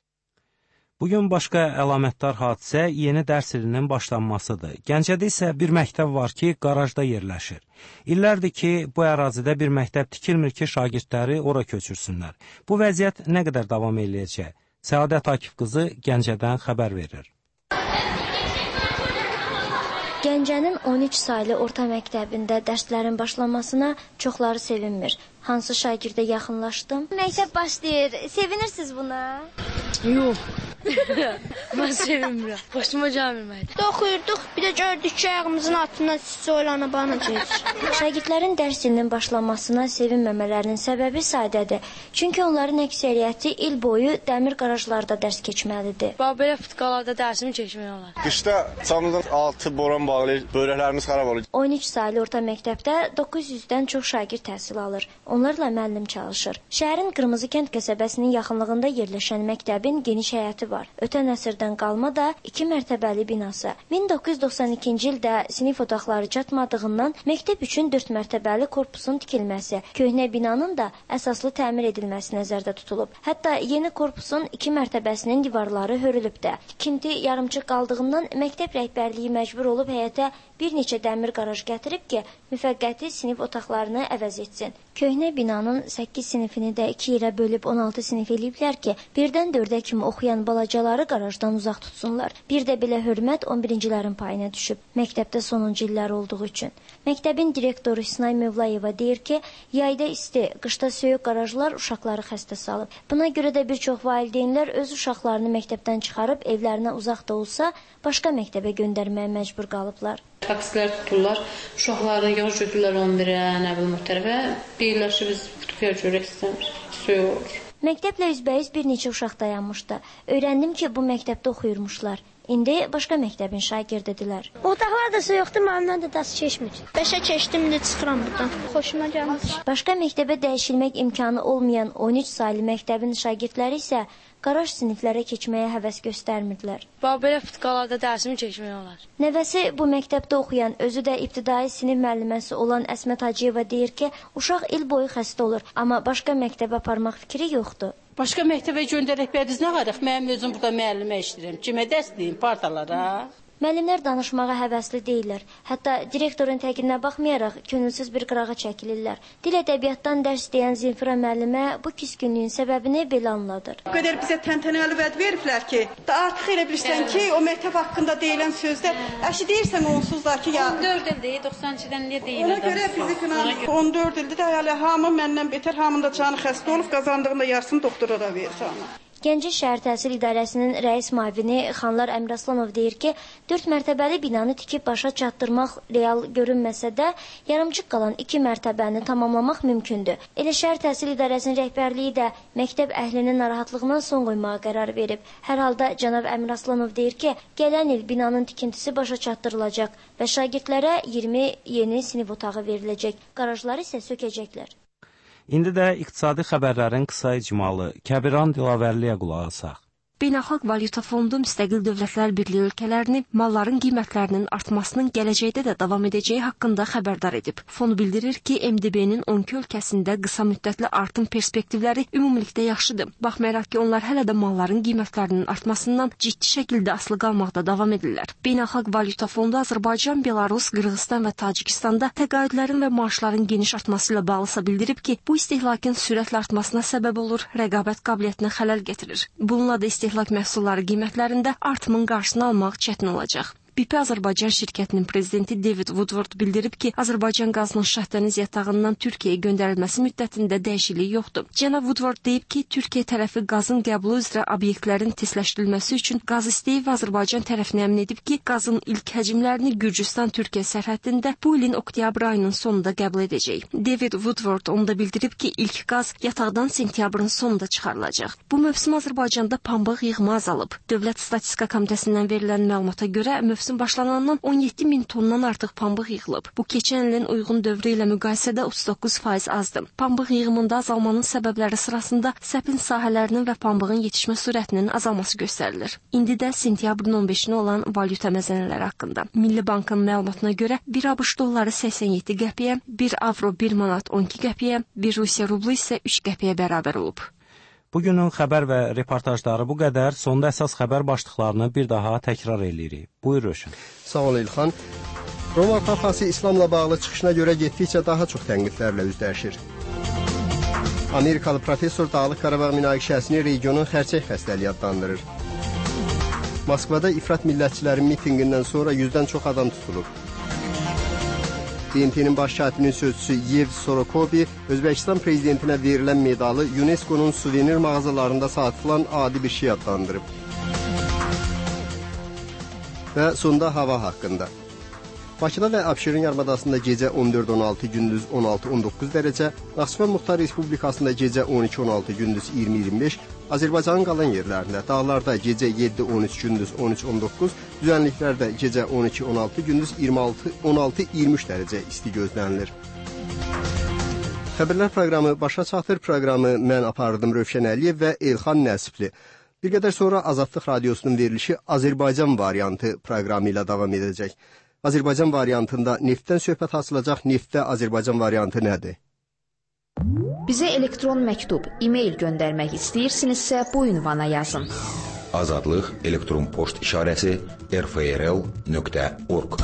Bugün başqa əlamətdar hadisə yeni dərs ilinin başlanmasıdır. Gəncədə isə bir məktəb var ki, qarajda yerləşir. İllərdir ki, bu ərazidə bir məktəb tikilmir ki, şagirdləri ora köçürsünlər. Bu vəziyyət nə qədər davam eləyəcək? Səadət Akif qızı Gəncədən xəbər verir. Gəncənin 13 saylı orta məktəbində dərslərin başlamasına çoxları sevinmir. Hansı şagirdə yaxınlaşdım? Məktəb başlayır. Sevinirsiniz buna? Yox. Mən sevinmirəm. Başıma gəlmir məktəb. Oxuyurduq, bir də gördük ki, ayağımızın altından sisi oylana bana keçir. Şagirdlərin dərs ilinin başlamasına sevinməmələrinin səbəbi sadədir. Çünki onların əksəriyyəti il boyu dəmir qarajlarda dərs keçməlidir. Belə futqalarda dərsimi keçmək olar. Qışda camdan altı boran bağlayır, böyrəklərimiz xarab olur. 13 saylı orta məktəbdə 900-dən çox şagird təhsil alır. Onlarla müəllim çalışır. Şəhərin Qırmızı kənd qəsəbəsinin yaxınlığında yerləşən məktəbin geniş həyəti var. Ötən əsrdən qalma da 2 mərtəbəli binası. 1992-ci ildə sinif otaqları çatmadığından məktəb üçün 4 mərtəbəli korpusun tikilməsi, köhnə binanın da əsaslı təmir edilməsi nəzərdə tutulub. Hətta yeni korpusun 2 mərtəbəsinin divarları hörülüb də. Tikinti yarımçıq qaldığından məktəb rəhbərliyi məcbur olub həyətə bir neçə dəmir qaraj gətirib ki, müvəqqəti sinif otaqlarını əvəz etsin. Köhnə binanın 8 sinifini də 2 ilə bölüb 16 sinif eləyiblər ki, 1-dən 4-ə kimi oxuyan balacaları qarajdan uzaq tutsunlar. Bir də belə hörmət 11-cilərin payına düşüb, məktəbdə sonuncu illər olduğu üçün. Məktəbin direktoru Sinay Mövlayeva deyir ki, yayda isti, qışda soyuq qarajlar uşaqları xəstə salıb. Buna görə də bir çox valideynlər öz uşaqlarını məktəbdən çıxarıb evlərinə uzaq da olsa, başqa məktəbə göndərməyə məcbur qalıblar. Taksilər tuturlar, uşaqlarını yığış götürürlər 11-ə, nə bilim o tərəfə. Deyirlər ki, biz futbol görək istəmir, soyuq olur. Məktəblə üzbəyiz bir neçə uşaq dayanmışdı. Öyrəndim ki, bu məktəbdə oxuyurmuşlar. İndi başqa məktəbin şagirdidirlər. Otaqlar da soyuqdur, məndən də dərs keçmir. 5-ə keçdim, indi çıxıram buradan. Xoşuma gəlmir. Başqa məktəbə dəyişilmək imkanı olmayan 13 saylı məktəbin şagirdləri isə qaraj siniflərə keçməyə həvəs göstərmirdilər. Belə futqalarda dərsimi keçmək olar. Nəvəsi bu məktəbdə oxuyan, özü də ibtidai sinif müəlliməsi olan Əsmət Hacıyeva deyir ki, uşaq il boyu xəstə olur, amma başqa məktəbə aparmaq fikri yoxdur. Başqa məktəbə göndərək bədiz nə qarıq? Mənim özüm burada müəllimə işləyirəm. Kimə dərs deyim, partalara? Müəllimlər danışmağa həvəsli deyirlər. Hətta direktorun təqidinə baxmayaraq könülsüz bir qırağa çəkilirlər. Dil ədəbiyyatdan dərs deyən Zinfira müəllimə bu küskünlüyün səbəbini belə anladır. O qədər bizə təntənəli vəd veriblər ki, artıq elə bilirsən ki, o məktəb haqqında deyilən sözlər, əşi deyirsən onsuzlar ki, ya 14 ildir, 92-dən niyə deyirlər? Ona görə fiziklə 14 ildir də hələ hamı məndən betər, hamının da canı xəstə olub, qazandığında yarısını doktora da verir ona. Gəncə Şəhər Təhsil İdarəsinin rəis müavini Xanlar Əmraslanov deyir ki, 4 mərtəbəli binanı tikib başa çatdırmaq real görünməsə də, yarımçıq qalan 2 mərtəbəni tamamlamaq mümkündür. Elə Şəhər Təhsil İdarəsinin rəhbərliyi də məktəb əhlinin narahatlığına son qoymağa qərar verib. Hər halda cənab Əmraslanov deyir ki, gələn il binanın tikintisi başa çatdırılacaq və şagirdlərə 20 yeni sinif otağı veriləcək. Qarajları isə sökəcəklər. İndi də iqtisadi xəbərlərin qısa icmalı, Kəbiran Dilavərliyə qulaq asaq. Beynəlxalq Valyuta Fondu müstəqil dövlətlər birliyi ölkələrini malların qiymətlərinin artmasının gələcəkdə də davam edəcəyi haqqında xəbərdar edib. Fond bildirir ki, MDB-nin 12 ölkəsində qısa müddətli artım perspektivləri ümumilikdə yaxşıdır. Baxmayaraq ki, onlar hələ də malların qiymətlərinin artmasından ciddi şəkildə asılı qalmaqda davam edirlər. Beynəlxalq Valyuta Fondu Azərbaycan, Belarus, Qırğızstan və Tacikistanda təqaüdlərin və maaşların geniş artması ilə bağlısa bildirib ki, bu istehlakın sürətlə artmasına səbəb olur, rəqabət qabiliyyətinə xələl gətirir. Bununla da istehlak məhsulları qiymətlərində artımın qarşısını almaq çətin olacaq. BP Azərbaycan şirkətinin prezidenti David Woodward bildirib ki, Azərbaycan qazının Şahdəniz yatağından Türkiyəyə göndərilməsi müddətində dəyişiklik yoxdur. Cənab Woodward deyib ki, Türkiyə tərəfi qazın qəbulu üzrə obyektlərin tezləşdirilməsi üçün qaz istəyib və Azərbaycan tərəfini əmin edib ki, qazın ilk həcmlərini Gürcüstan-Türkiyə sərhəddində bu ilin oktyabr ayının sonunda qəbul edəcək. David Woodward onu da bildirib ki, ilk qaz yataqdan sentyabrın sonunda çıxarılacaq. Bu mövsüm Azərbaycanda pambıq yığımı azalıb. Dövlət Statistika Komitəsindən verilən məlumata görə mövsüm başlanandan 17 min tondan artıq pambıq yığılıb. Bu, keçən ilin uyğun dövrü ilə müqayisədə 39% azdır. Pambıq yığımında azalmanın səbəbləri sırasında səpin sahələrinin və pambığın yetişmə sürətinin azalması göstərilir. İndi də sentyabrın 15-nə olan valyuta məzənələri haqqında. Milli Bankın məlumatına görə 1 ABŞ dolları 87 qəpiyə, 1 avro 1 manat 12 qəpiyə, 1 Rusiya rublu isə 3 qəpiyə bərabər olub. Bugünün xəbər və reportajları bu qədər. Sonda əsas xəbər başlıqlarını bir daha təkrar edirik. Buyur Röşən. Sağ ol İlxan. Roma Papası İslamla bağlı çıxışına görə getdikcə daha çox tənqidlərlə üzləşir. Amerikalı professor Dağlıq Qarabağ münaqişəsini regionun xərçəng xəstəliyi adlandırır. Moskvada ifrat millətçilərin mitinqindən sonra 100-dən çox adam tutulub. BMT-nin baş katibinin sözçüsü Yev Sorokobi Özbəkistan prezidentinə verilən medalı UNESCO-nun suvenir mağazalarında satılan adi bir şey adlandırıb. Və sonda hava haqqında. Bakıda və Abşeron yarımadasında gecə 14-16, gündüz 16-19 dərəcə, Naxçıvan Muxtar Respublikasında gecə 12-16, gündüz 20-25, Azərbaycanın qalan yerlərində, dağlarda gecə 7-13, gündüz 13-19, düzənliklərdə gecə 12-16, gündüz 16-23 dərəcə isti gözlənilir. Xəbərlər proqramı başa çatır. Proqramı mən apardım Rövşən Əliyev və Elxan Nəsibli. Bir qədər sonra Azadlıq Radiosunun verilişi Azərbaycan variantı proqramı ilə davam edəcək. Azərbaycan variantında neftdən söhbət açılacaq. Neftdə Azərbaycan variantı nədir? Bizə elektron məktub, e-mail göndərmək istəyirsinizsə bu ünvana yazın. Azadlıq elektron poçt işarəsi rfrl.org.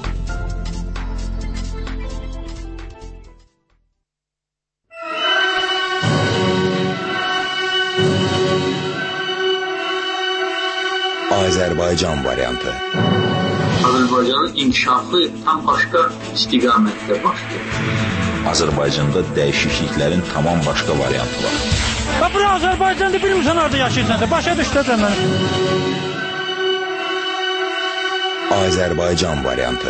Azərbaycan variantı. Azərbaycanın inkişafı tam başqa istiqamətdə başlayır. Azərbaycanda dəyişikliklərin tamam başqa variantı var. Bura Azərbaycanda bilmirsən orada yaşayırsan da, başa düşdəcəm mən. Azərbaycan variantı.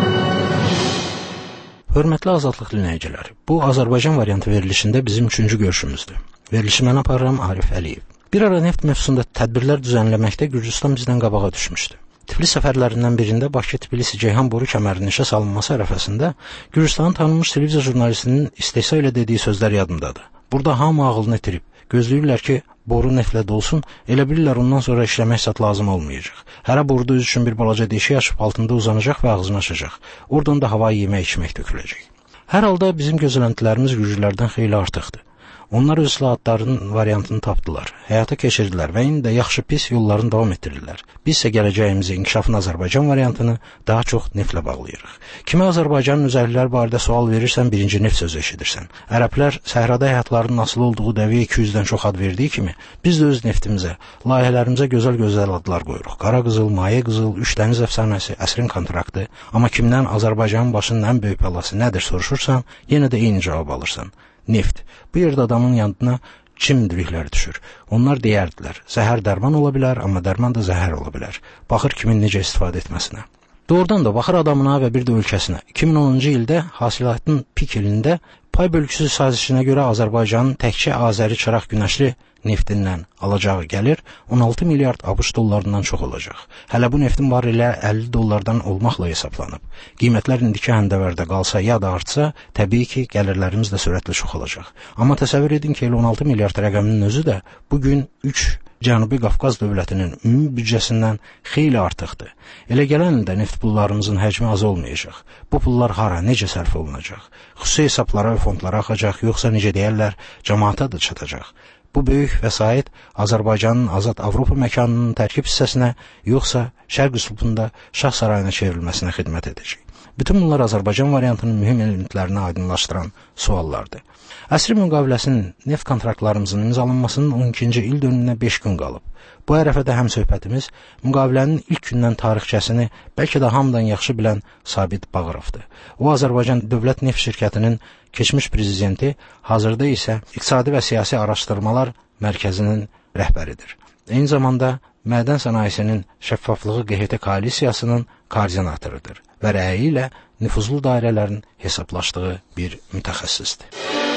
Hörmətli Azadlıq dinləyiciləri, bu Azərbaycan variantı verilişində bizim 3-cü görüşümüzdür. Verilişi mən aparıram Arif Əliyev. Bir ara neft mövzusunda tədbirlər düzənləməkdə Gürcüstan bizdən qabağa düşmüşdü. Tiflis səfərlərindən birində Bakı-Tbilisi-Ceyhan boru kəmərinin işə salınması ərəfəsində Gürcüstanın tanınmış televiziya jurnalistinin istehza ilə dediyi sözlər yadımdadır. Burada hamı ağlını itirib, gözləyirlər ki, boru neftlə dolsun, elə bilirlər ondan sonra işləmək zat lazım olmayacaq. Hərə boruda öz üçün bir balaca deşik açıb altında uzanacaq və ağzını açacaq. Oradan da hava yemək içmək töküləcək. Hər halda bizim gözləntilərimiz Gürcülərdən xeyli artıqdır. Onlar öz islahatlarının variantını tapdılar, həyata keçirdilər və indi də yaxşı-pis yollarını davam etdirirlər. Biz isə gələcəyimizi inkişafın Azərbaycan variantını daha çox neftlə bağlayırıq. Kimə Azərbaycanın özəllikləri barədə sual verirsən, birinci neft sözü eşidirsən. Ərəblər səhrada həyatlarının asılı olduğu dəviyə 200-dən çox ad verdiyi kimi, biz də öz neftimizə, layihələrimizə gözəl adlar qoyuruq. Qara qızıl, maye qızıl, üç dəniz əfsanəsi, əsrin kontraktı. Amma kimdən Azərbaycanın başının ən böyük bəlası nədir soruşursan, yenə də eyni cavab alırsan. Neft. Bu yerdə adamın yanına çim müdrikləri düşür. Onlar deyərdilər, zəhər dərman ola bilər, amma dərman da zəhər ola bilər. Baxır kimin necə istifadə etməsinə. Doğrudan da baxır adamına və bir də ölkəsinə. 2010-cu ildə hasilatın pik ilində pay bölgüsü sazişinə görə Azərbaycanın təkcə Azəri çıraq günəşli neftindən alacağı gəlir 16 milyard ABŞ dollarından çox olacaq. Hələ bu neftin barreli 50 dollardan olmaqla hesablanıb. Qiymətlər indiki həndəvərdə qalsa ya da artsa, təbii ki, gəlirlərimiz də sürətlə çoxalacaq. Amma təsəvvür edin ki, 16 milyard rəqəminin özü də bugün 3 Cənubi Qafqaz dövlətinin ümumi büdcəsindən xeyli artıqdır. Elə gələn ildə neft pullarımızın həcmi az olmayacaq. Bu pullar hara, necə sərf olunacaq? Xüsusi hesablara və fondlara axacaq, yoxsa necə deyərlər, cəmaata da çatacaq. Bu böyük vəsait Azərbaycanın azad Avropa məkanının tərkib hissəsinə, yoxsa Şərq üslubunda Şah sarayına çevrilməsinə xidmət edəcək. Bütün bunlar Azərbaycan variantının mühüm elementlərini aydınlaşdıran suallardır. Əsri müqaviləsinin neft kontraktlarımızın imzalanmasının 12-ci il dönümünə 5 gün qalıb. Bu ərəfədə həm söhbətimiz müqavilənin ilk gündən tarixçəsini bəlkə də hamıdan yaxşı bilən Sabit Bağırovdur. O, Azərbaycan Dövlət Neft Şirkətinin keçmiş prezidenti, hazırda isə İqtisadi və Siyasi Araşdırmalar Mərkəzinin rəhbəridir. Eyni zamanda Mədən Sənayesinin Şəffaflığı QHT koalisiyasının koordinatorudur və rəyi ilə nüfuzlu dairələrin hesablaşdığı bir mütəxəssisdir.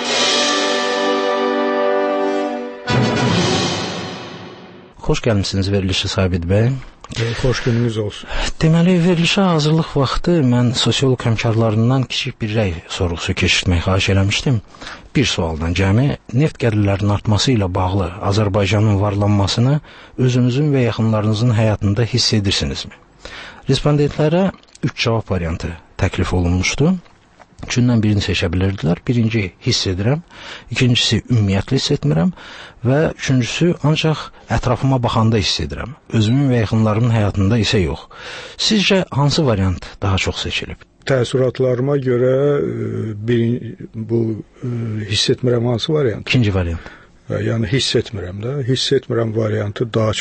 Xoş gəlmişsiniz verilişi Sabit bəy. Xoş gününüz olsun. Deməli, verilişə hazırlıq vaxtı mən sosiolog həmkarlarından kiçik bir rəy sorğusu keçirtmək xahiş eləmişdim. Bir sualdan cəmi, neft gəlirlərinin artması ilə bağlı Azərbaycanın varlanmasını özünüzün və yaxınlarınızın həyatında hiss edirsinizmi? Respondentlərə 3 cavab variantı təklif olunmuşdu. Üçündən birini seçə bilirdilər. Birinci, hiss edirəm. İkincisi, ümumiyyətlə hiss etmirəm. Və üçüncüsü, ancaq ətrafıma baxanda hiss edirəm. Özümün və yaxınlarımın həyatında isə yox. Sizcə, hansı variant daha çox seçilib? Təəssüratlarıma görə bu hiss etmirəm hansı variant? İkinci variant. Yəni hiss etmirəm də. Hiss etmirəm variantı daha çox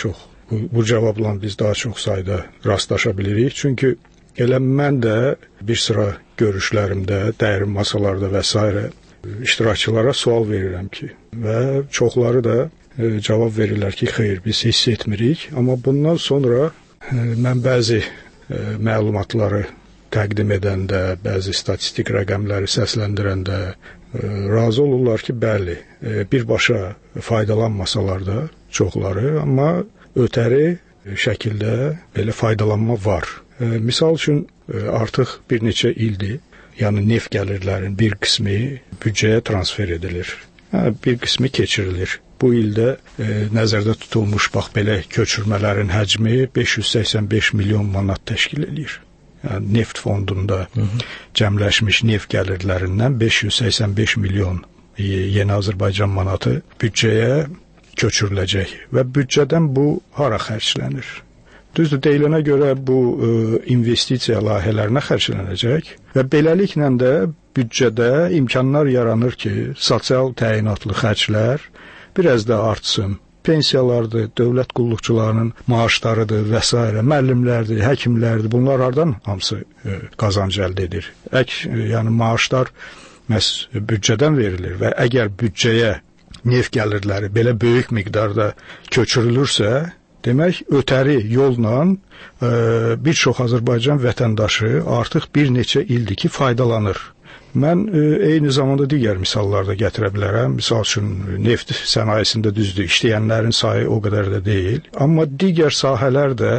Bu cavabla biz daha çox sayda rastlaşa bilirik. Çünki elə mən də bir sıra görüşlərimdə, dəyərim masalarda və s. iştirakçılara sual verirəm ki, və çoxları da cavab verirlər ki, xeyr, biz hiss etmirik. Amma bundan sonra mən bəzi məlumatları təqdim edəndə, bəzi statistik rəqəmləri səsləndirəndə razı olurlar ki, bəli, birbaşa faydalanmasalar da çoxları, amma ötəri şəkildə belə faydalanma var. Misal üçün, artıq bir neçə ildir, yəni neft gəlirlərin bir qismi büdcəyə transfer edilir. Bir qismi keçirilir. Bu ildə nəzərdə tutulmuş bax belə köçürmələrin həcmi 585 milyon manat təşkil edir. Yəni neft fondunda cəmləşmiş neft gəlirlərindən 585 milyon Yeni Azərbaycan manatı büdcəyə köçürüləcək və büdcədən bu hara xərclənir? Düzdür, deyilənə görə bu investisiya layihələrinə xərclənəcək və beləliklə də büdcədə imkanlar yaranır ki, sosial təyinatlı xərclər biraz da artsın. Pensiyalardır, dövlət qulluqçularının maaşlarıdır və s. müəllimlərdir, həkimlərdir. Bunlar hardan hamısı qazanc əldə edir? Yəni maaşlar məhz büdcədən verilir və əgər büdcəyə neft gəlirləri belə böyük miqdarda köçürülürsə, demək, ötəri yolla bir çox Azərbaycan vətəndaşı artıq bir neçə ildir ki, faydalanır. Mən eyni zamanda digər misallar da gətirə bilərəm. Misal üçün, neft sənayesində düzdür, işləyənlərin sayı o qədər də deyil. Amma digər sahələr də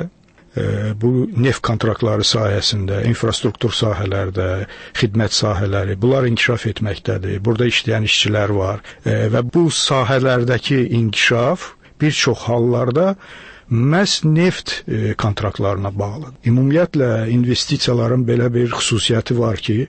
bu neft kontraktları sayəsində, infrastruktur sahələrdə, xidmət sahələri, bunlar inkişaf etməkdədir. Burada işləyən işçilər var və bu sahələrdəki inkişaf bir çox hallarda məhz neft kontraktlarına bağlıdır. Ümumiyyətlə, investisiyaların belə bir xüsusiyyəti var ki,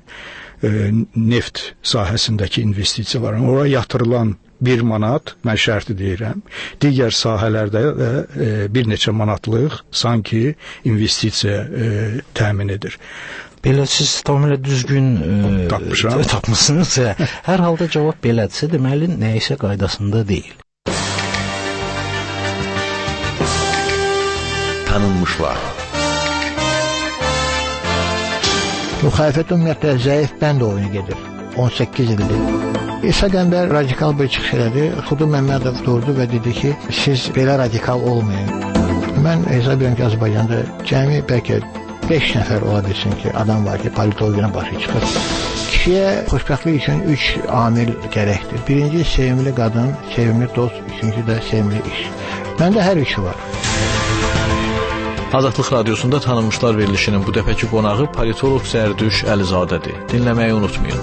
neft sahəsindəki investisiyaların, ora yatırılan 1 manat, mən şərti deyirəm, digər sahələrdə bir neçə manatlıq sanki investisiya təmin edir. Belə siz tamamilə düzgün tapmışsınız. Hər halda cavab belədirsə, deməli, nəyisə qaydasında deyil. Tanınmışlar. Müxalifət ümumiyyətlə zəif bənd oyunu gedir. 18 ildir. İsa Qəmbər radikal bir çıxış elədi. Xudu Məmmədov durdu və dedi ki, siz belə radikal olmayın. Mən hesab edirəm ki, Azərbaycanda cəmi bəlkə 5 nəfər ola bilsin ki, adam var ki, politologiyana başı çıxır. Kişiyə xoşbəxtlik üçün 3 amil gərəkdir. Birinci, sevimli qadın, sevimli dost, üçüncü də sevimli iş. Məndə hər üçü var. Azadlıq Radiosunda Tanınmışlar verilişinin bu dəfəki qonağı politoloq Zərdüş Əlizadədir. Dinləməyi unutmayın.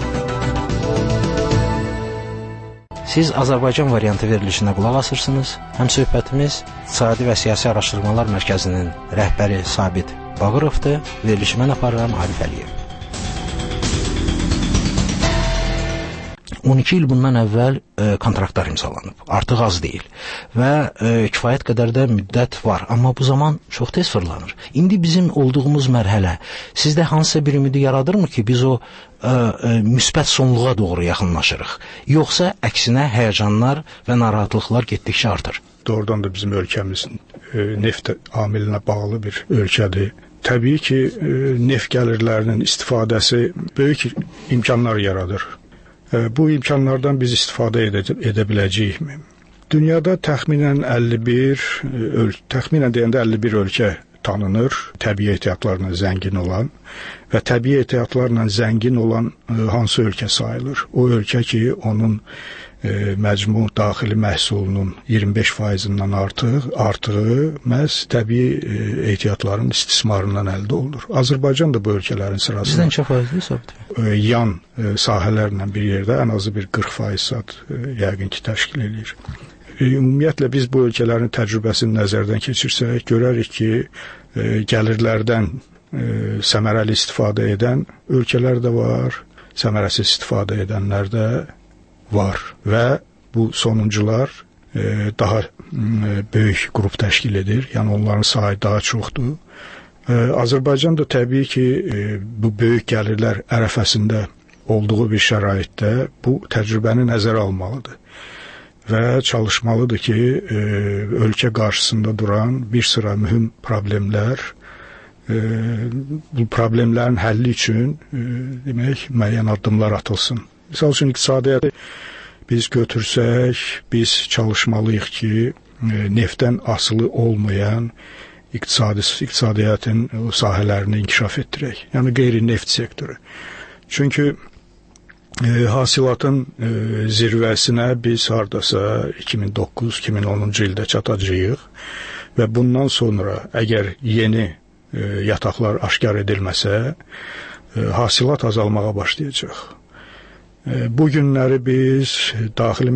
Siz Azərbaycan variantı verilişinə qulaq asırsınız. Həm söhbətimiz İqtisadi və Siyasi Araşdırmalar Mərkəzinin rəhbəri Sabit Bağırovdur. Verilişi mən aparıram, Arif Əliyev. 12 il bundan əvvəl kontraktlar imzalanıb. Artıq az deyil. Və kifayət qədər də müddət var. Amma bu zaman çox tez fırlanır. İndi bizim olduğumuz mərhələ sizdə hansısa bir ümidi yaradırmı ki, biz o müsbət sonluğa doğru yaxınlaşırıq? Yoxsa əksinə həyəcanlar və narahatlıqlar getdikcə artır? Doğrudan da bizim ölkəmiz neft amilinə bağlı bir ölkədir. Təbii ki, neft gəlirlərinin istifadəsi böyük imkanlar yaradır. Bu imkanlardan biz istifadə edə biləcəyikmi? Dünyada təxminən 51 ölkə tanınır, təbii ehtiyatlarla zəngin olan və təbii ehtiyatlarla zəngin olan hansı ölkə sayılır? O ölkə ki, onun məcmu daxili məhsulunun 25%-dən artığı məhz təbii ehtiyatların istismarından əldə olunur. Azərbaycan da bu ölkələrin sırasında. Bizdən neçə faizli hesabdır? Yan sahələrlə bir yerdə ən azı bir 40% yəqin ki, təşkil edir. Ümumiyyətlə, biz bu ölkələrin təcrübəsini nəzərdən keçirsək, görərik ki, gəlirlərdən səmərəli istifadə edən ölkələr də var, səmərəsiz istifadə edənlər də var və bu sonuncular daha böyük qrup təşkil edir, yəni onların sayı daha çoxdur. Azərbaycan da təbii ki, bu böyük gəlirlər ərəfəsində olduğu bir şəraitdə bu təcrübəni nəzərə almalıdır. və çalışmalıdır ki, ölkə qarşısında duran bir sıra mühüm problemlər, bu problemlərin həlli üçün demək, müəyyən addımlar atılsın. Misal üçün, iqtisadiyyatı biz götürsək, biz çalışmalıyıq ki, neftdən asılı olmayan iqtisadiyyatın sahələrini inkişaf etdirək. Yəni, qeyri-neft sektoru. Çünki hasilatın zirvəsinə biz hardasa 2009-2010-cu ildə çatacağıq və bundan sonra əgər yeni yataqlar aşkar edilməsə, hasilat azalmağa başlayacaq. Bu günləri biz daxili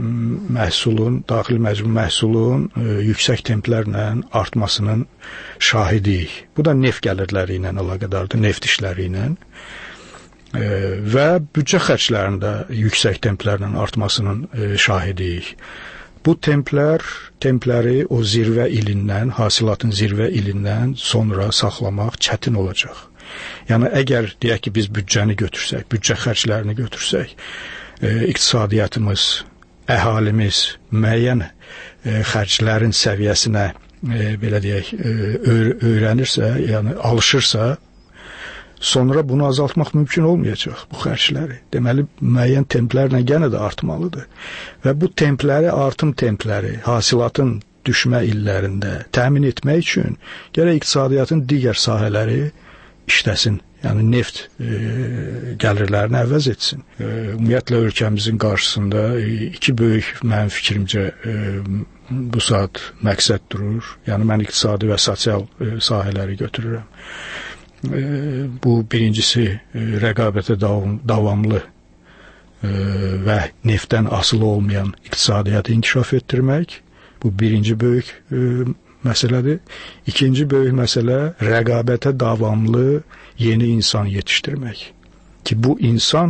məhsulun yüksək templərlə artmasının şahidiyik. Bu da neft gəlirləri ilə əlaqədardır, neft işləri ilə. Və büdcə xərclərində yüksək templərlə artmasının şahidiyik. Bu templəri o zirvə ilindən, hasilatın zirvə ilindən sonra saxlamaq çətin olacaq. Yəni, əgər deyək ki, biz büdcəni götürsək, büdcə xərclərini götürsək, iqtisadiyyatımız, əhalimiz müəyyən xərclərin səviyyəsinə, belə deyək, öyrənirsə, yəni alışırsa, sonra bunu azaltmaq mümkün olmayacaq, bu xərcləri. Deməli, müəyyən templərlə yenə də artmalıdır. Və bu artım templəri, hasilatın düşmə illərində təmin etmək üçün gərək iqtisadiyyatın digər sahələri işləsin, yəni neft gəlirlərini əvəz etsin. Ümumiyyətlə, ölkəmizin qarşısında iki böyük, mənim fikrimcə, bu saat məqsəd durur. Yəni, mən iqtisadi və sosial sahələri götürürəm. Bu, birincisi, rəqabətə davamlı və neftdən asılı olmayan iqtisadiyyatı inkişaf etdirmək. Bu, birinci böyük məsələdir. İkinci böyük məsələ, rəqabətə davamlı yeni insan yetişdirmək. Ki, bu insan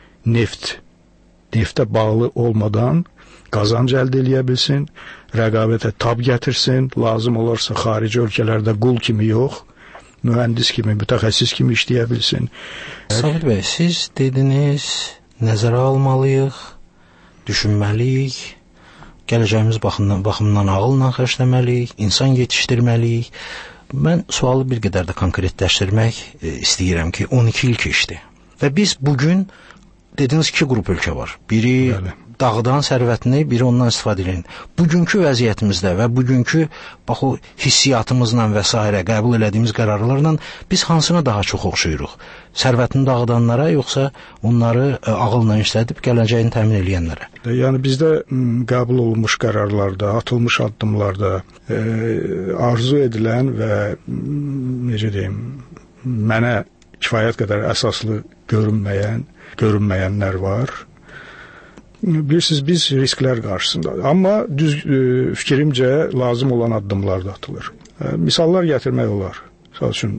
neftə bağlı olmadan qazanc əldə eləyə bilsin, rəqabətə tab gətirsin, lazım olarsa xarici ölkələrdə qul kimi yox, mühəndis kimi, mütəxəssis kimi işləyə bilsin. Sabit bəy, siz dediniz, nəzərə almalıyıq, düşünməliyik, gələcəyimiz baxımından ağılla xərcləməliyik, insan yetişdirməliyik. Mən sualı bir qədər də konkretləşdirmək istəyirəm ki, 12 il keçdi. Və biz bugün, dediniz, iki qrup ölkə var. Biri dağıdan sərvətini, biri ondan istifadə edin. Bugünkü vəziyyətimizdə və bugünkü bax o hissiyatımızla və s. qəbul elədiyimiz qərarlarla biz hansına daha çox oxşuyuruq? Sərvətini dağıdanlara, yoxsa onları ağılla işlədib gələcəyini təmin edənlərə? Yəni, bizdə qəbul olunmuş qərarlarda, atılmış addımlarda arzu edilən və, necə deyim, mənə kifayət qədər əsaslı görünməyənlər var. Bilirsiniz, biz risklər qarşısında. Amma düz fikrimcə lazım olan addımlar da atılır. Misallar gətirmək olar. Misal üçün,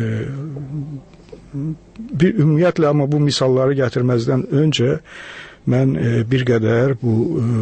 ümumiyyətlə, amma bu misalları gətirməzdən öncə mən bir qədər bu,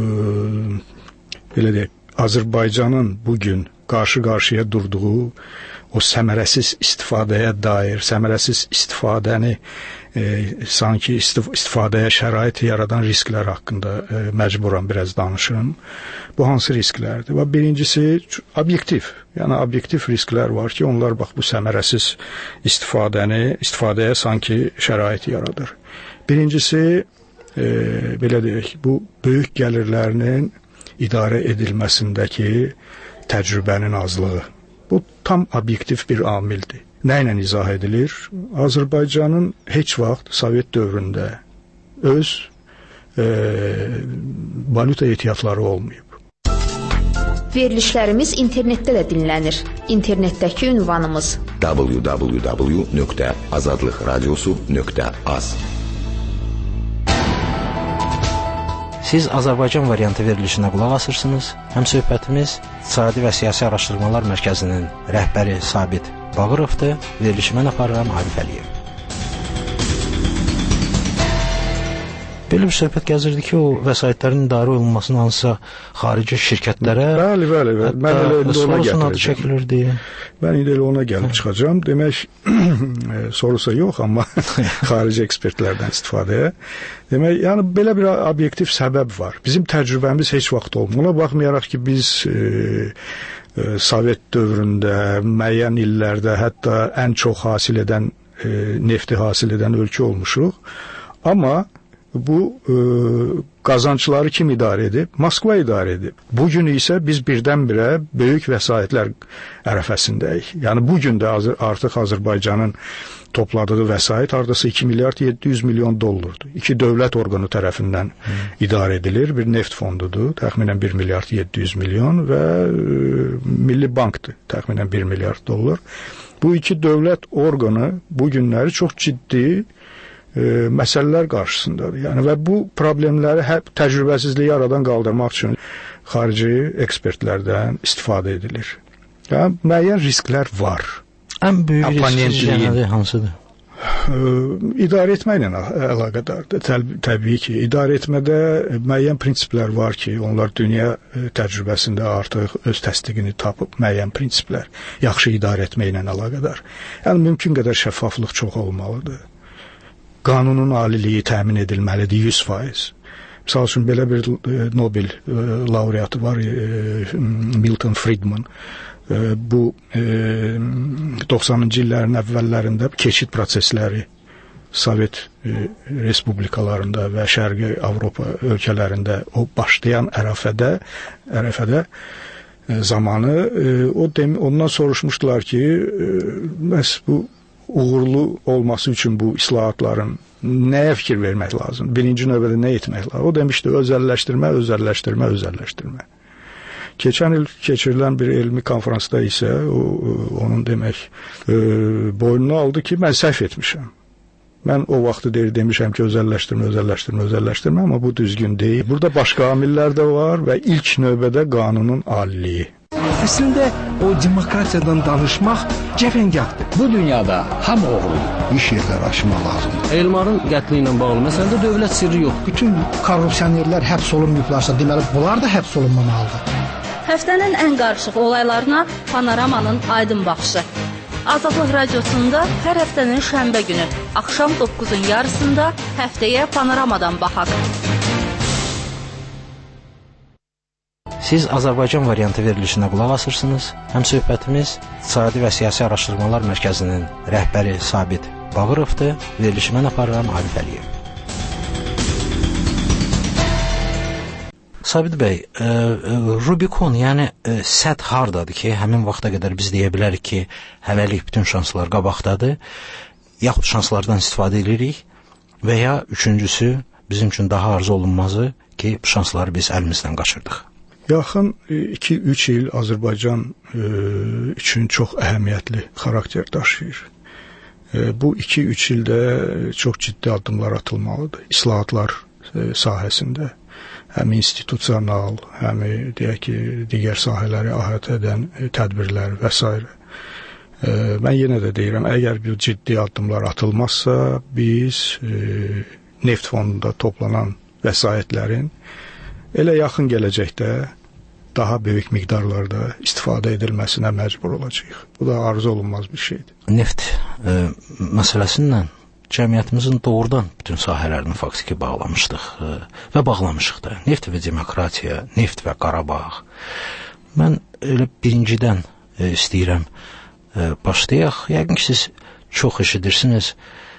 belə deyək, Azərbaycanın bugün qarşı-qarşıya durduğu o səmərəsiz istifadəyə dair, səmərəsiz istifadəni sanki istifadəyə şərait yaradan risklər haqqında məcburan biraz danışım. Bu hansı risklərdir? Və birincisi, yəni obyektiv risklər var ki, onlar bax bu səmərəsiz istifadəyə sanki şərait yaradır. Birincisi, belə deyək, bu böyük gəlirlərinin idarə edilməsindəki təcrübənin azlığı. Bu tam obyektiv bir amildir. Nə ilə izah edilir? Azərbaycanın heç vaxt Sovet dövründə öz valyuta ehtiyatları olmayıb. Verilişlərimiz internetdə də dinlənir. İnternetdəki ünvanımız www.azadlıqradiosu.az. Siz Azərbaycan variantı verilişinə qulaq asırsınız. Həm söhbətimiz İqtisadi və Siyasi Araşdırmalar Mərkəzinin rəhbəri Sabit Bağırovdur. Verilişi mən aparıram, Arif Əliyev. Belə bir söhbət gəzirdi ki, o vəsaitlərin idarə olunmasının hansısa xarici şirkətlərə Bəli. Mən elə ona gətirəcəm. Mən indi elə ona gəlib çıxacağam. Demək, sorusa yox, amma xarici ekspertlərdən istifadəyə. Demək, yəni belə bir obyektiv səbəb var. Bizim təcrübəmiz heç vaxt olmur. Ona baxmayaraq ki, biz Sovet dövründə, müəyyən illərdə hətta ən çox hasil edən, nefti hasil edən ölkə olmuşuq. Amma bu qazancları kim idarə edib? Moskva idarə edib. Bugün isə biz birdən-birə böyük vəsaitlər ərəfəsindəyik. Yəni bugün də artıq Azərbaycanın topladığı vəsait hardasa 2 milyard 700 milyon dollardır. İki dövlət orqanı tərəfindən idarə edilir. Bir neft fondudur, təxminən 1 milyard 700 milyon və Milli Bankdır, təxminən 1 milyard dollar. Bu iki dövlət orqanı bu günləri çox ciddi məsələlər qarşısındadır. Yəni və bu problemləri təcrübəsizliyi aradan qaldırmaq üçün xarici ekspertlərdən istifadə edilir. Yəni müəyyən risklər var. Ən böyük risk hansıdır? İdarə etməklə əlaqədardır. Təbii ki, idarə etmədə müəyyən prinsiplər var ki, onlar dünya təcrübəsində artıq öz təsdiqini tapıb müəyyən prinsiplər yaxşı idarə etməklə əlaqədar. Yəni mümkün qədər şəffaflıq çox olmalıdır. Qanunun aliliyi təmin edilməlidir 100%. Misal üçün, belə bir Nobel laureatı var, Milton Friedman. Bu 90-cı illərin əvvəllərində keçid prosesləri Sovet respublikalarında və Şərqi Avropa ölkələrində o başlayan ərəfədə zamanı ondan soruşmuşdular ki, məhz bu uğurlu olması üçün bu islahatların nəyə fikir vermək lazım? Birinci növbədə nə etmək lazım? O demişdi, özəlləşdirmə. Keçən il keçirilən bir elmi konferansda isə onun demək boynuna aldı ki, mən səhv etmişəm. Mən o vaxtı demişəm ki, özəlləşdirmə, amma bu düzgün deyil. Burada başqa amillər də var və ilk növbədə qanunun aliliyi. Əslində o demokratiyadan danışmaq cəfəngahdır. Bu dünyada hamı oğrudur. İş yerləri açmaq lazımdır. Elmarın qətli ilə bağlı məsələdə dövlət sirri yox. Bütün korrupsionerlər həbs olunmayıblarsa, deməli bunlar da həbs olunmamalıdır. Həftənin ən qarışıq olaylarına Panoramanın aydın baxışı. Azadlıq radiosunda hər həftənin şənbə günü axşam 9-un yarısında həftəyə Panoramadan baxaq. Siz Azərbaycan variantı verilişinə qulaq asırsınız. Həm söhbətimiz İqtisadi və Siyasi Araşdırmalar Mərkəzinin rəhbəri Sabit Bağırovdur. Verilişi mən aparıram, Arif Əliyev. Sabit bəy, Rubikon, yəni sədd hardadır ki, həmin vaxta qədər biz deyə bilərik ki, hələlik bütün şanslar qabaqdadır, yaxud şanslardan istifadə edirik və ya üçüncüsü bizim üçün daha arzu olunmazı ki, bu şansları biz əlimizdən qaçırdıq. Yaxın 2-3 il Azərbaycan üçün çox əhəmiyyətli xarakter daşıyır. Bu 2-3 ildə çox ciddi addımlar atılmalıdır. İslahatlar sahəsində həm institusional, həm deyək ki, digər sahələri əhatə edən tədbirlər və s. Mən yenə də deyirəm, əgər bir ciddi addımlar atılmazsa, biz neft fondunda toplanan vəsaitlərin elə yaxın gələcəkdə daha böyük miqdarlarda istifadə edilməsinə məcbur olacağıq. Bu da arzu olunmaz bir şeydir. Neft məsələsindən cəmiyyətimizin doğrudan bütün sahələrini faktiki bağlamışdıq və bağlamışıq da. Neft və demokratiya, neft və Qarabağ. Mən elə birincidən istəyirəm başlayaq. Yəqin ki, siz çox eşidirsiniz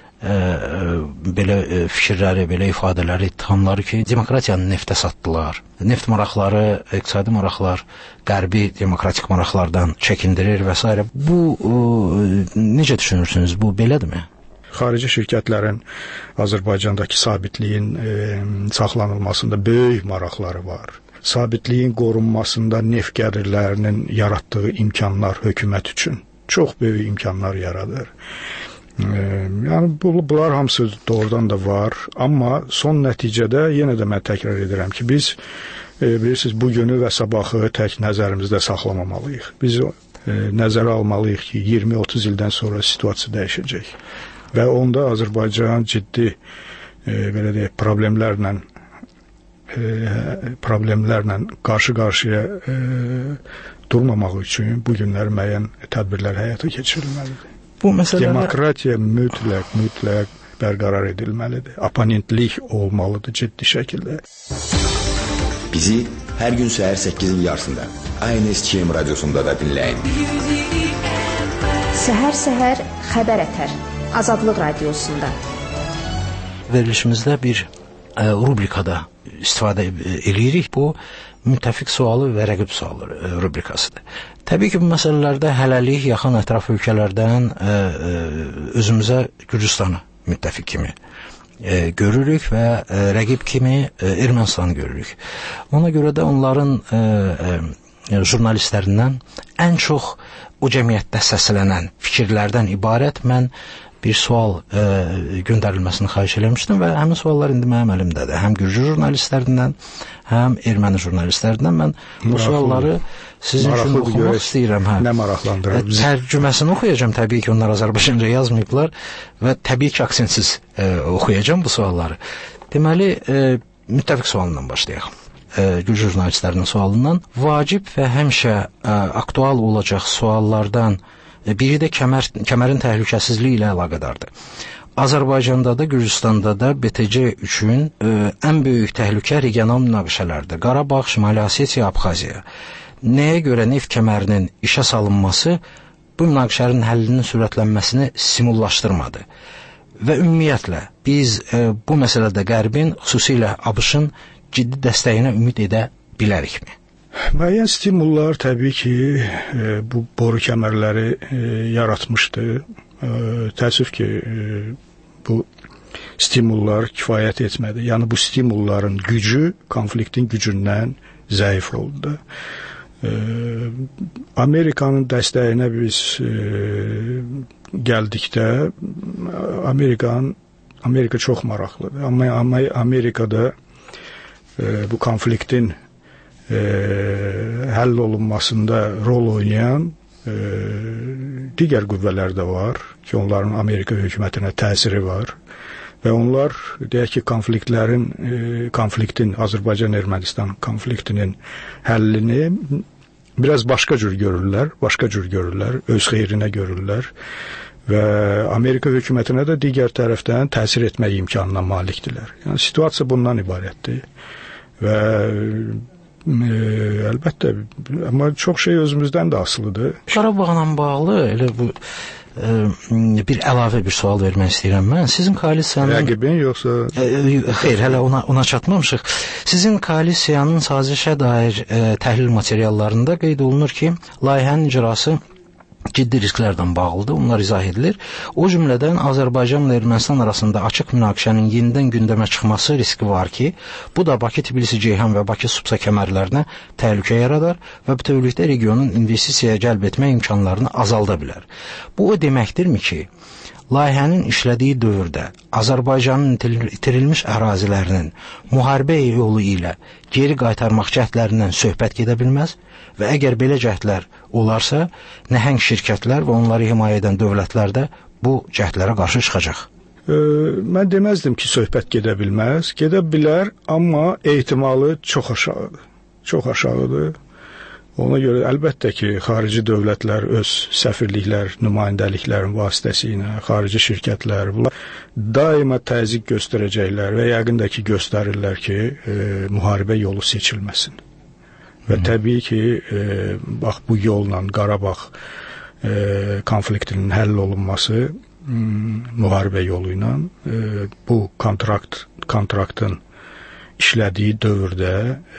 belə fikirləri, belə ifadələri, ittihamları ki, demokratiyanı neftə satdılar. Neft maraqları, iqtisadi maraqlar qərbi demokratik maraqlardan çəkindirir və s. Bu, necə düşünürsünüz? Bu belədirmi? Xarici şirkətlərin Azərbaycandakı sabitliyin saxlanılmasında böyük maraqları var. Sabitliyin qorunmasında neft gəlirlərinin yaratdığı imkanlar hökumət üçün çox böyük imkanlar yaradır. Yəni bunlar hamısı doğrudan da var, amma son nəticədə yenə də mən təkrar edirəm ki, biz bilirsiniz, bugünü və sabahı tək nəzərimizdə saxlamamalıyıq. Biz nəzərə almalıyıq ki, 20-30 ildən sonra situasiya dəyişəcək və onda Azərbaycan ciddi belə deyək, problemlərlə qarşı-qarşıya durmamaq üçün bu günlər müəyyən tədbirlər həyata keçirilməlidir. Bu məsələlər demokratiya mütləq bərqərar edilməlidir. Oponentlik olmalıdır ciddi şəkildə. Bizi hər gün səhər 8-in yarısında ANSÇM radiosunda da dinləyin. Səhər-səhər xəbər ətər. Azadlıq radiosunda. Verilişimizdə bir rubrikada istifadə edirik. Bu müttəfiq sualı və rəqib sualı rubrikasıdır. Təbii ki, bu məsələlərdə hələlik yaxın ətraf ölkələrdən özümüzə Gürcüstanı müttəfiq kimi görürük və rəqib kimi Ermənistanı görürük. Ona görə də onların jurnalistlərindən ən çox o cəmiyyətdə səslənən fikirlərdən ibarət mən bir sual göndərilməsini xahiş eləmişdim və həmin suallar indi mənim əlimdədir. Həm Gürcü jurnalistlərindən, həm erməni jurnalistlərindən mən bu sualları sizin üçün oxumaq istəyirəm. Nə maraqlandırır bizi? Tərcüməsini oxuyacağam, təbii ki, onlar Azərbaycanca yazmayıblar və təbii ki, aksentsiz oxuyacağam bu sualları. Deməli, müttəfiq sualından başlayaq. Gürcü jurnalistlərinin sualından vacib və həmişə aktual olacaq suallardan biri də kəmərin təhlükəsizliyi ilə əlaqədardır. Azərbaycanda da, Gürcüstanda da BTC üçün ən böyük təhlükə regional münaqişələrdir. Qarabağ, Şimali Osetiya, Abxaziya. Nəyə görə neft kəmərinin işə salınması bu münaqişələrin həllinin sürətlənməsini simullaşdırmadı? Və ümumiyyətlə, biz bu məsələdə Qərbin, xüsusilə ABŞ-ın ciddi dəstəyinə ümid edə bilərikmi? Müəyyən stimullar təbii ki, bu boru kəmərləri yaratmışdı. Təəssüf ki, bu stimullar kifayət etmədi. Yəni, bu stimulların gücü konfliktin gücündən zəif oldu. Amerikanın dəstəyinə biz gəldikdə, Amerika çox maraqlıdır. Amma Amerikada bu konfliktin həll olunmasında rol oynayan digər qüvvələr də var ki, onların Amerika hökumətinə təsiri var və onlar, deyək ki, konfliktin, Azərbaycan-Ermənistan konfliktinin həllini biraz başqa cür görürlər, öz xeyrinə görürlər və Amerika hökumətinə də digər tərəfdən təsir etmək imkanına malikdirlər. Yəni, situasiya bundan ibarətdir və əlbəttə, amma çox şey özümüzdən də asılıdır. Qarabağla bağlı elə bu bir əlavə bir sual vermək istəyirəm mən. Sizin koalisiyanın... Rəqibin yoxsa... Xeyr, hələ ona çatmamışıq. Sizin koalisiyanın sazişə dair təhlil materiallarında qeyd olunur ki, layihənin icrası ciddi risklərdən bağlıdır, onlar izah edilir. O cümlədən Azərbaycanla Ermənistan arasında açıq münaqişənin yenidən gündəmə çıxması riski var ki, bu da Bakı-Tbilisi-Ceyhan və Bakı-Supsa kəmərlərinə təhlükə yaradar və bütövlükdə regionun investisiyaya cəlb etmə imkanlarını azalda bilər. Bu o deməkdirmi ki, layihənin işlədiyi dövrdə Azərbaycanın itirilmiş ərazilərinin müharibə yolu ilə geri qaytarmaq cəhdlərindən söhbət gedə bilməz və əgər belə cəhdlər olarsa, nəhəng şirkətlər və onları himayə edən dövlətlər də bu cəhdlərə qarşı çıxacaq. Mən deməzdim ki, söhbət gedə bilməz. Gedə bilər, amma ehtimalı çox aşağıdır. Ona görə əlbəttə ki, xarici dövlətlər öz səfirliklər, nümayəndəliklərin vasitəsilə, xarici şirkətlər, bunlar daima təzyiq göstərəcəklər və yəqin də ki, göstərirlər ki, müharibə yolu seçilməsin. Və təbii ki, bax, bu yolla Qarabağ konfliktinin həll olunması müharibə yolu ilə bu kontraktın işlədiyi dövrdə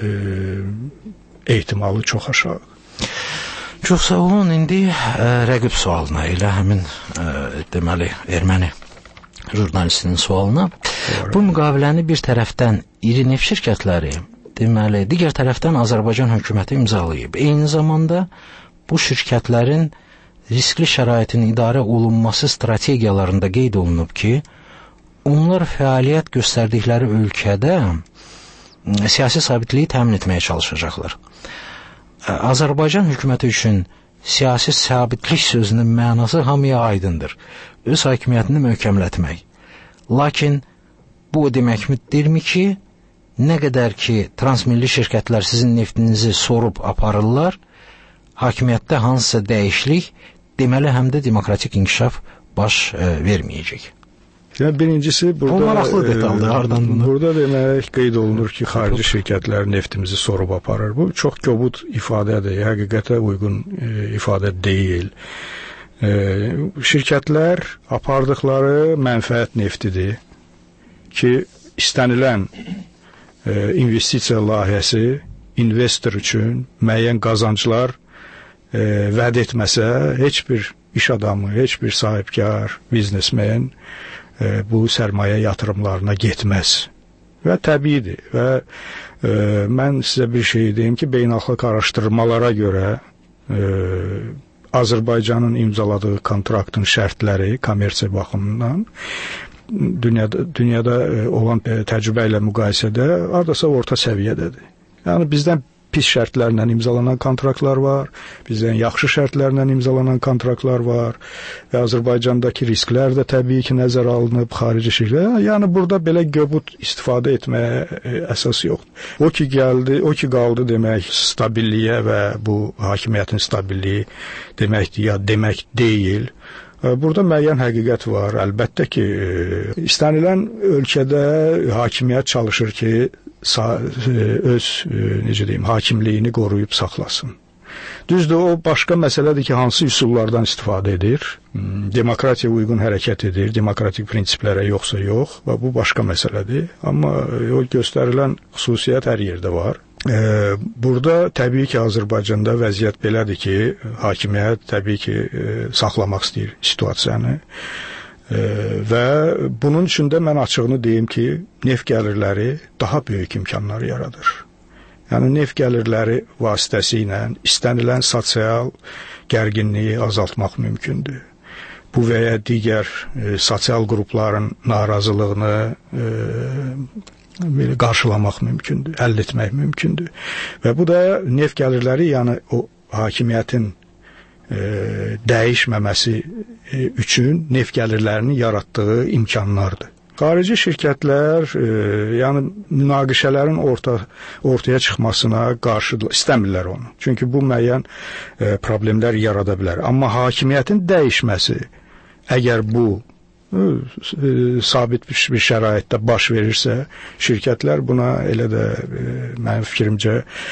ehtimalı çox aşağıdır. Çox sağ olun. İndi rəqib sualına, elə həmin deməli erməni jurnalistinin sualına. Bu müqaviləni bir tərəfdən iri neft şirkətləri, deməli, digər tərəfdən Azərbaycan hökuməti imzalayıb. Eyni zamanda bu şirkətlərin riskli şəraitin idarə olunması strategiyalarında qeyd olunub ki, onlar fəaliyyət göstərdikləri ölkədə siyasi sabitliyi təmin etməyə çalışacaqlar. Azərbaycan hökuməti üçün siyasi sabitlik sözünün mənası hamıya aydındır. Öz hakimiyyətini möhkəmlətmək. Lakin Bu o deməkdirmi ki, nə qədər ki, transmilli şirkətlər sizin neftinizi sorub aparırlar, hakimiyyətdə hansısa dəyişiklik, deməli həm də demokratik inkişaf baş verməyəcək. Yəni birincisi burada demək qeyd olunur ki, xarici şirkətlər neftimizi sorub aparır. Bu çox kobud ifadədir, həqiqətə uyğun ifadə deyil. Şirkətlər apardıqları mənfəət neftidir ki, istənilən investisiya layihəsi investor üçün müəyyən qazanclar vəd etməsə, heç bir iş adamı, heç bir sahibkar, biznesmen bu sərmayə yatırımlarına getməz. Və təbiidir. Və mən sizə bir şey deyim ki, beynəlxalq araşdırmalara görə Azərbaycanın imzaladığı kontraktın şərtləri kommersiya baxımından dünyada olan təcrübə ilə müqayisədə hardasa orta səviyyədədir. Yəni bizdən pis şərtlərlə imzalanan kontraktlar var, bizdən yaxşı şərtlərlə imzalanan kontraktlar var və Azərbaycandakı risklər də təbii ki, nəzərə alınıb xarici şirkətlər. Yəni burada belə göbut istifadə etməyə əsas yoxdur. O ki qaldı demək stabilliyə və bu hakimiyyətin stabilliyi deməkdir ya demək deyil. Burada müəyyən həqiqət var. Əlbəttə ki, istənilən ölkədə hakimiyyət çalışır ki, öz hakimliyini qoruyub saxlasın. Düzdür, o başqa məsələdir ki, hansı üsullardan istifadə edir, demokratiya uyğun hərəkət edir, demokratik prinsiplərə yoxsa yox, və bu başqa məsələdir. Amma o göstərilən xüsusiyyət hər yerdə var. Burada təbii ki, Azərbaycanda vəziyyət belədir ki, hakimiyyət təbii ki, saxlamaq istəyir situasiyanı və bunun üçün də mən açığını deyim ki, neft gəlirləri daha böyük imkanlar yaradır. Yəni, neft gəlirləri vasitəsilə istənilən sosial gərginliyi azaltmaq mümkündür. Bu və ya digər sosial qrupların narazılığını qarşılamaq mümkündür, həll etmək mümkündür. Və bu da neft gəlirləri, yəni o hakimiyyətin dəyişməməsi üçün neft gəlirlərinin yaratdığı imkanlardır. Xarici şirkətlər, yəni münaqişələrin ortaya çıxmasına qarşı istəmirlər onu. Çünki bu müəyyən problemlər yarada bilər. Amma hakimiyyətin dəyişməsi, əgər bu sabit bir şəraitdə baş verirsə, şirkətlər buna elə də mənim fikrimcə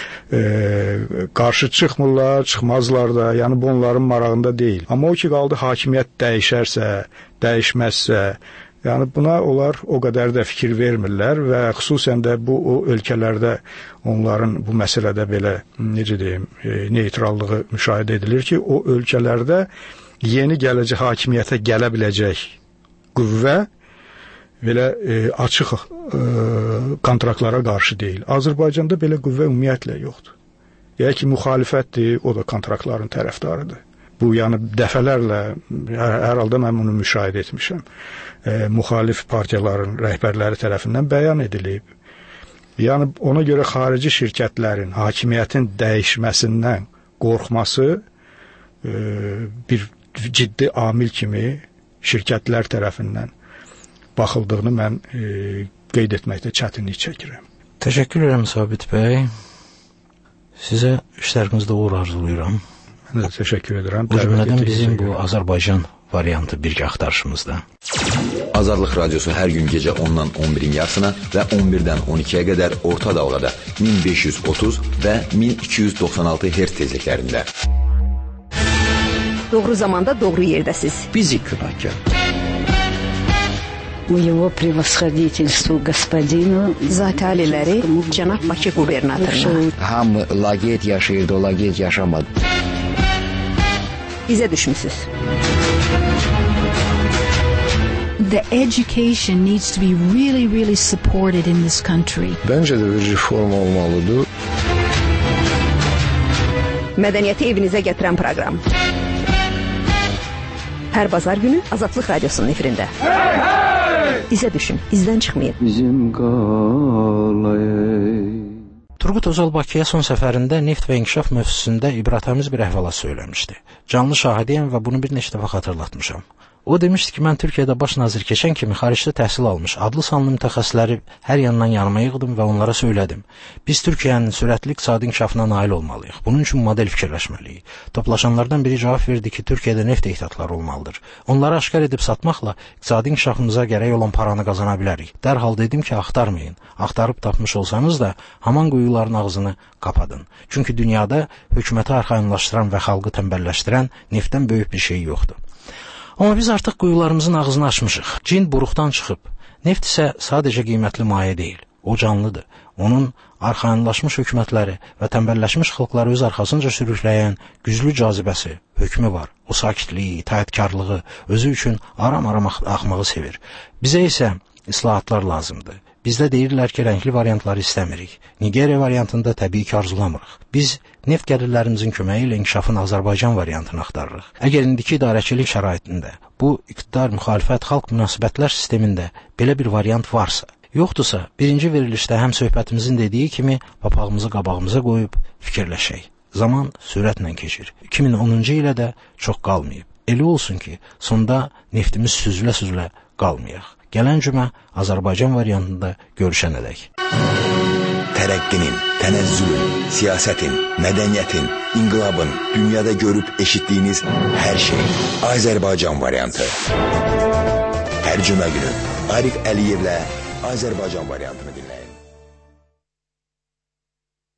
qarşı çıxmırlar, çıxmazlar da, yəni bu onların marağında deyil. Amma o ki qaldı hakimiyyət dəyişərsə, dəyişməzsə, yəni buna onlar o qədər də fikir vermirlər və xüsusən də bu o ölkələrdə onların bu məsələdə belə, necə deyim, neytrallığı müşahidə edilir ki, o ölkələrdə yeni gələcək hakimiyyətə gələ biləcək qüvvə belə açıq kontraktlara qarşı deyil. Azərbaycanda belə qüvvə ümumiyyətlə yoxdur. Yəni ki, müxalifətdir, o da kontraktların tərəfdarıdır. Bu, yəni dəfələrlə, hər halda mən bunu müşahidə etmişəm, müxalif partiyaların rəhbərləri tərəfindən bəyan edilib. Yəni, ona görə xarici şirkətlərin hakimiyyətin dəyişməsindən qorxması bir ciddi amil kimi şirkətlər tərəfindən baxıldığını mən qeyd etməkdə çətinlik çəkirəm. Təşəkkür edirəm Sabit bəy. Sizə işlərinizdə uğur arzulayıram. Mən də təşəkkür edirəm. Bu cümlədən bizim bu Azərbaycan variantı birgə axtarışımızda. Azadlıq Radiosu hər gün gecə 10-dan 11-in yarısına və 11-dən 12-yə qədər orta dalğada 1530 və 1296 Hz tezliklərində. Doğru zamanda doğru yerdəsiz. Bizi Kübakya. Его превосходительству господину Zati aliləri cənab Bakı qubernatoruna. Hamı laqeyd yaşayırdı, o laqeyd yaşamadı. Bizə düşmüsüz. The education needs to be really supported in this country. Bence de bir reform olmalıdır. Mədəniyyəti evinizə gətirən proqram. Hər bazar günü Azadlıq Radiosunun efirində. İzə düşün, izdən çıxmayın. Bizim qalay. Turgut Özal Bakıya son səfərində neft və inkişaf mövzusunda ibrətamiz bir əhvalat söyləmişdi. Canlı şahidiyəm və bunu bir neçə dəfə xatırlatmışam. O demişdi ki, mən Türkiyədə baş nazir keçən kimi xaricdə təhsil almış, adlı sanlı mütəxəssisləri hər yandan yanıma yığdım və onlara söylədim. Biz Türkiyənin sürətli iqtisadi inkişafına nail olmalıyıq. Bunun üçün model fikirləşməliyik. Toplaşanlardan biri cavab verdi ki, Türkiyədə neft ehtiyatları olmalıdır. Onları aşkar edib satmaqla iqtisadi inkişafımıza gərək olan paranı qazana bilərik. Dərhal dedim ki, axtarmayın. Axtarıb tapmış olsanız da haman quyuların ağzını qapadın. Çünki dünyada hökuməti arxayınlaşdıran və xalqı tənbəlləşdirən neftdən böyük bir şey yoxdur. Amma biz artıq quyularımızın ağzını açmışıq. Cin buruqdan çıxıb. Neft isə sadəcə qiymətli maye deyil. O canlıdır. Onun arxayınlaşmış hökumətləri və tənbəlləşmiş xalqları öz arxasınca sürükləyən güclü cazibəsi, hökmü var. O sakitliyi, itaətkarlığı, özü üçün aram-aram axmağı sevir. Bizə isə islahatlar lazımdır. Bizdə deyirlər ki, rəngli variantları istəmirik. Nigeriya variantında təbii ki, arzulamırıq. Biz neft gəlirlərimizin köməyi ilə inkişafın Azərbaycan variantını axtarırıq. Əgər indiki idarəçilik şəraitində, bu iqtidar, müxalifət, xalq münasibətlər sistemində belə bir variant varsa, yoxdursa, birinci verilişdə həm söhbətimizin dediyi kimi papağımızı qabağımıza qoyub fikirləşək. Zaman sürətlə keçir. 2010-cu ilə də çox qalmayıb. Elə olsun ki, sonda neftimiz süzülə-süzülə qalmayaq. Gələn cümə Azərbaycan variantında görüşənədək. Tərəqqinin, tənəzzülün, siyasətin, mədəniyyətin, inqilabın, dünyada görüb eşitdiyiniz hər şey Azərbaycan variantı. Hər cümə günü Arif Əliyevlə Azərbaycan variantını dinləyin.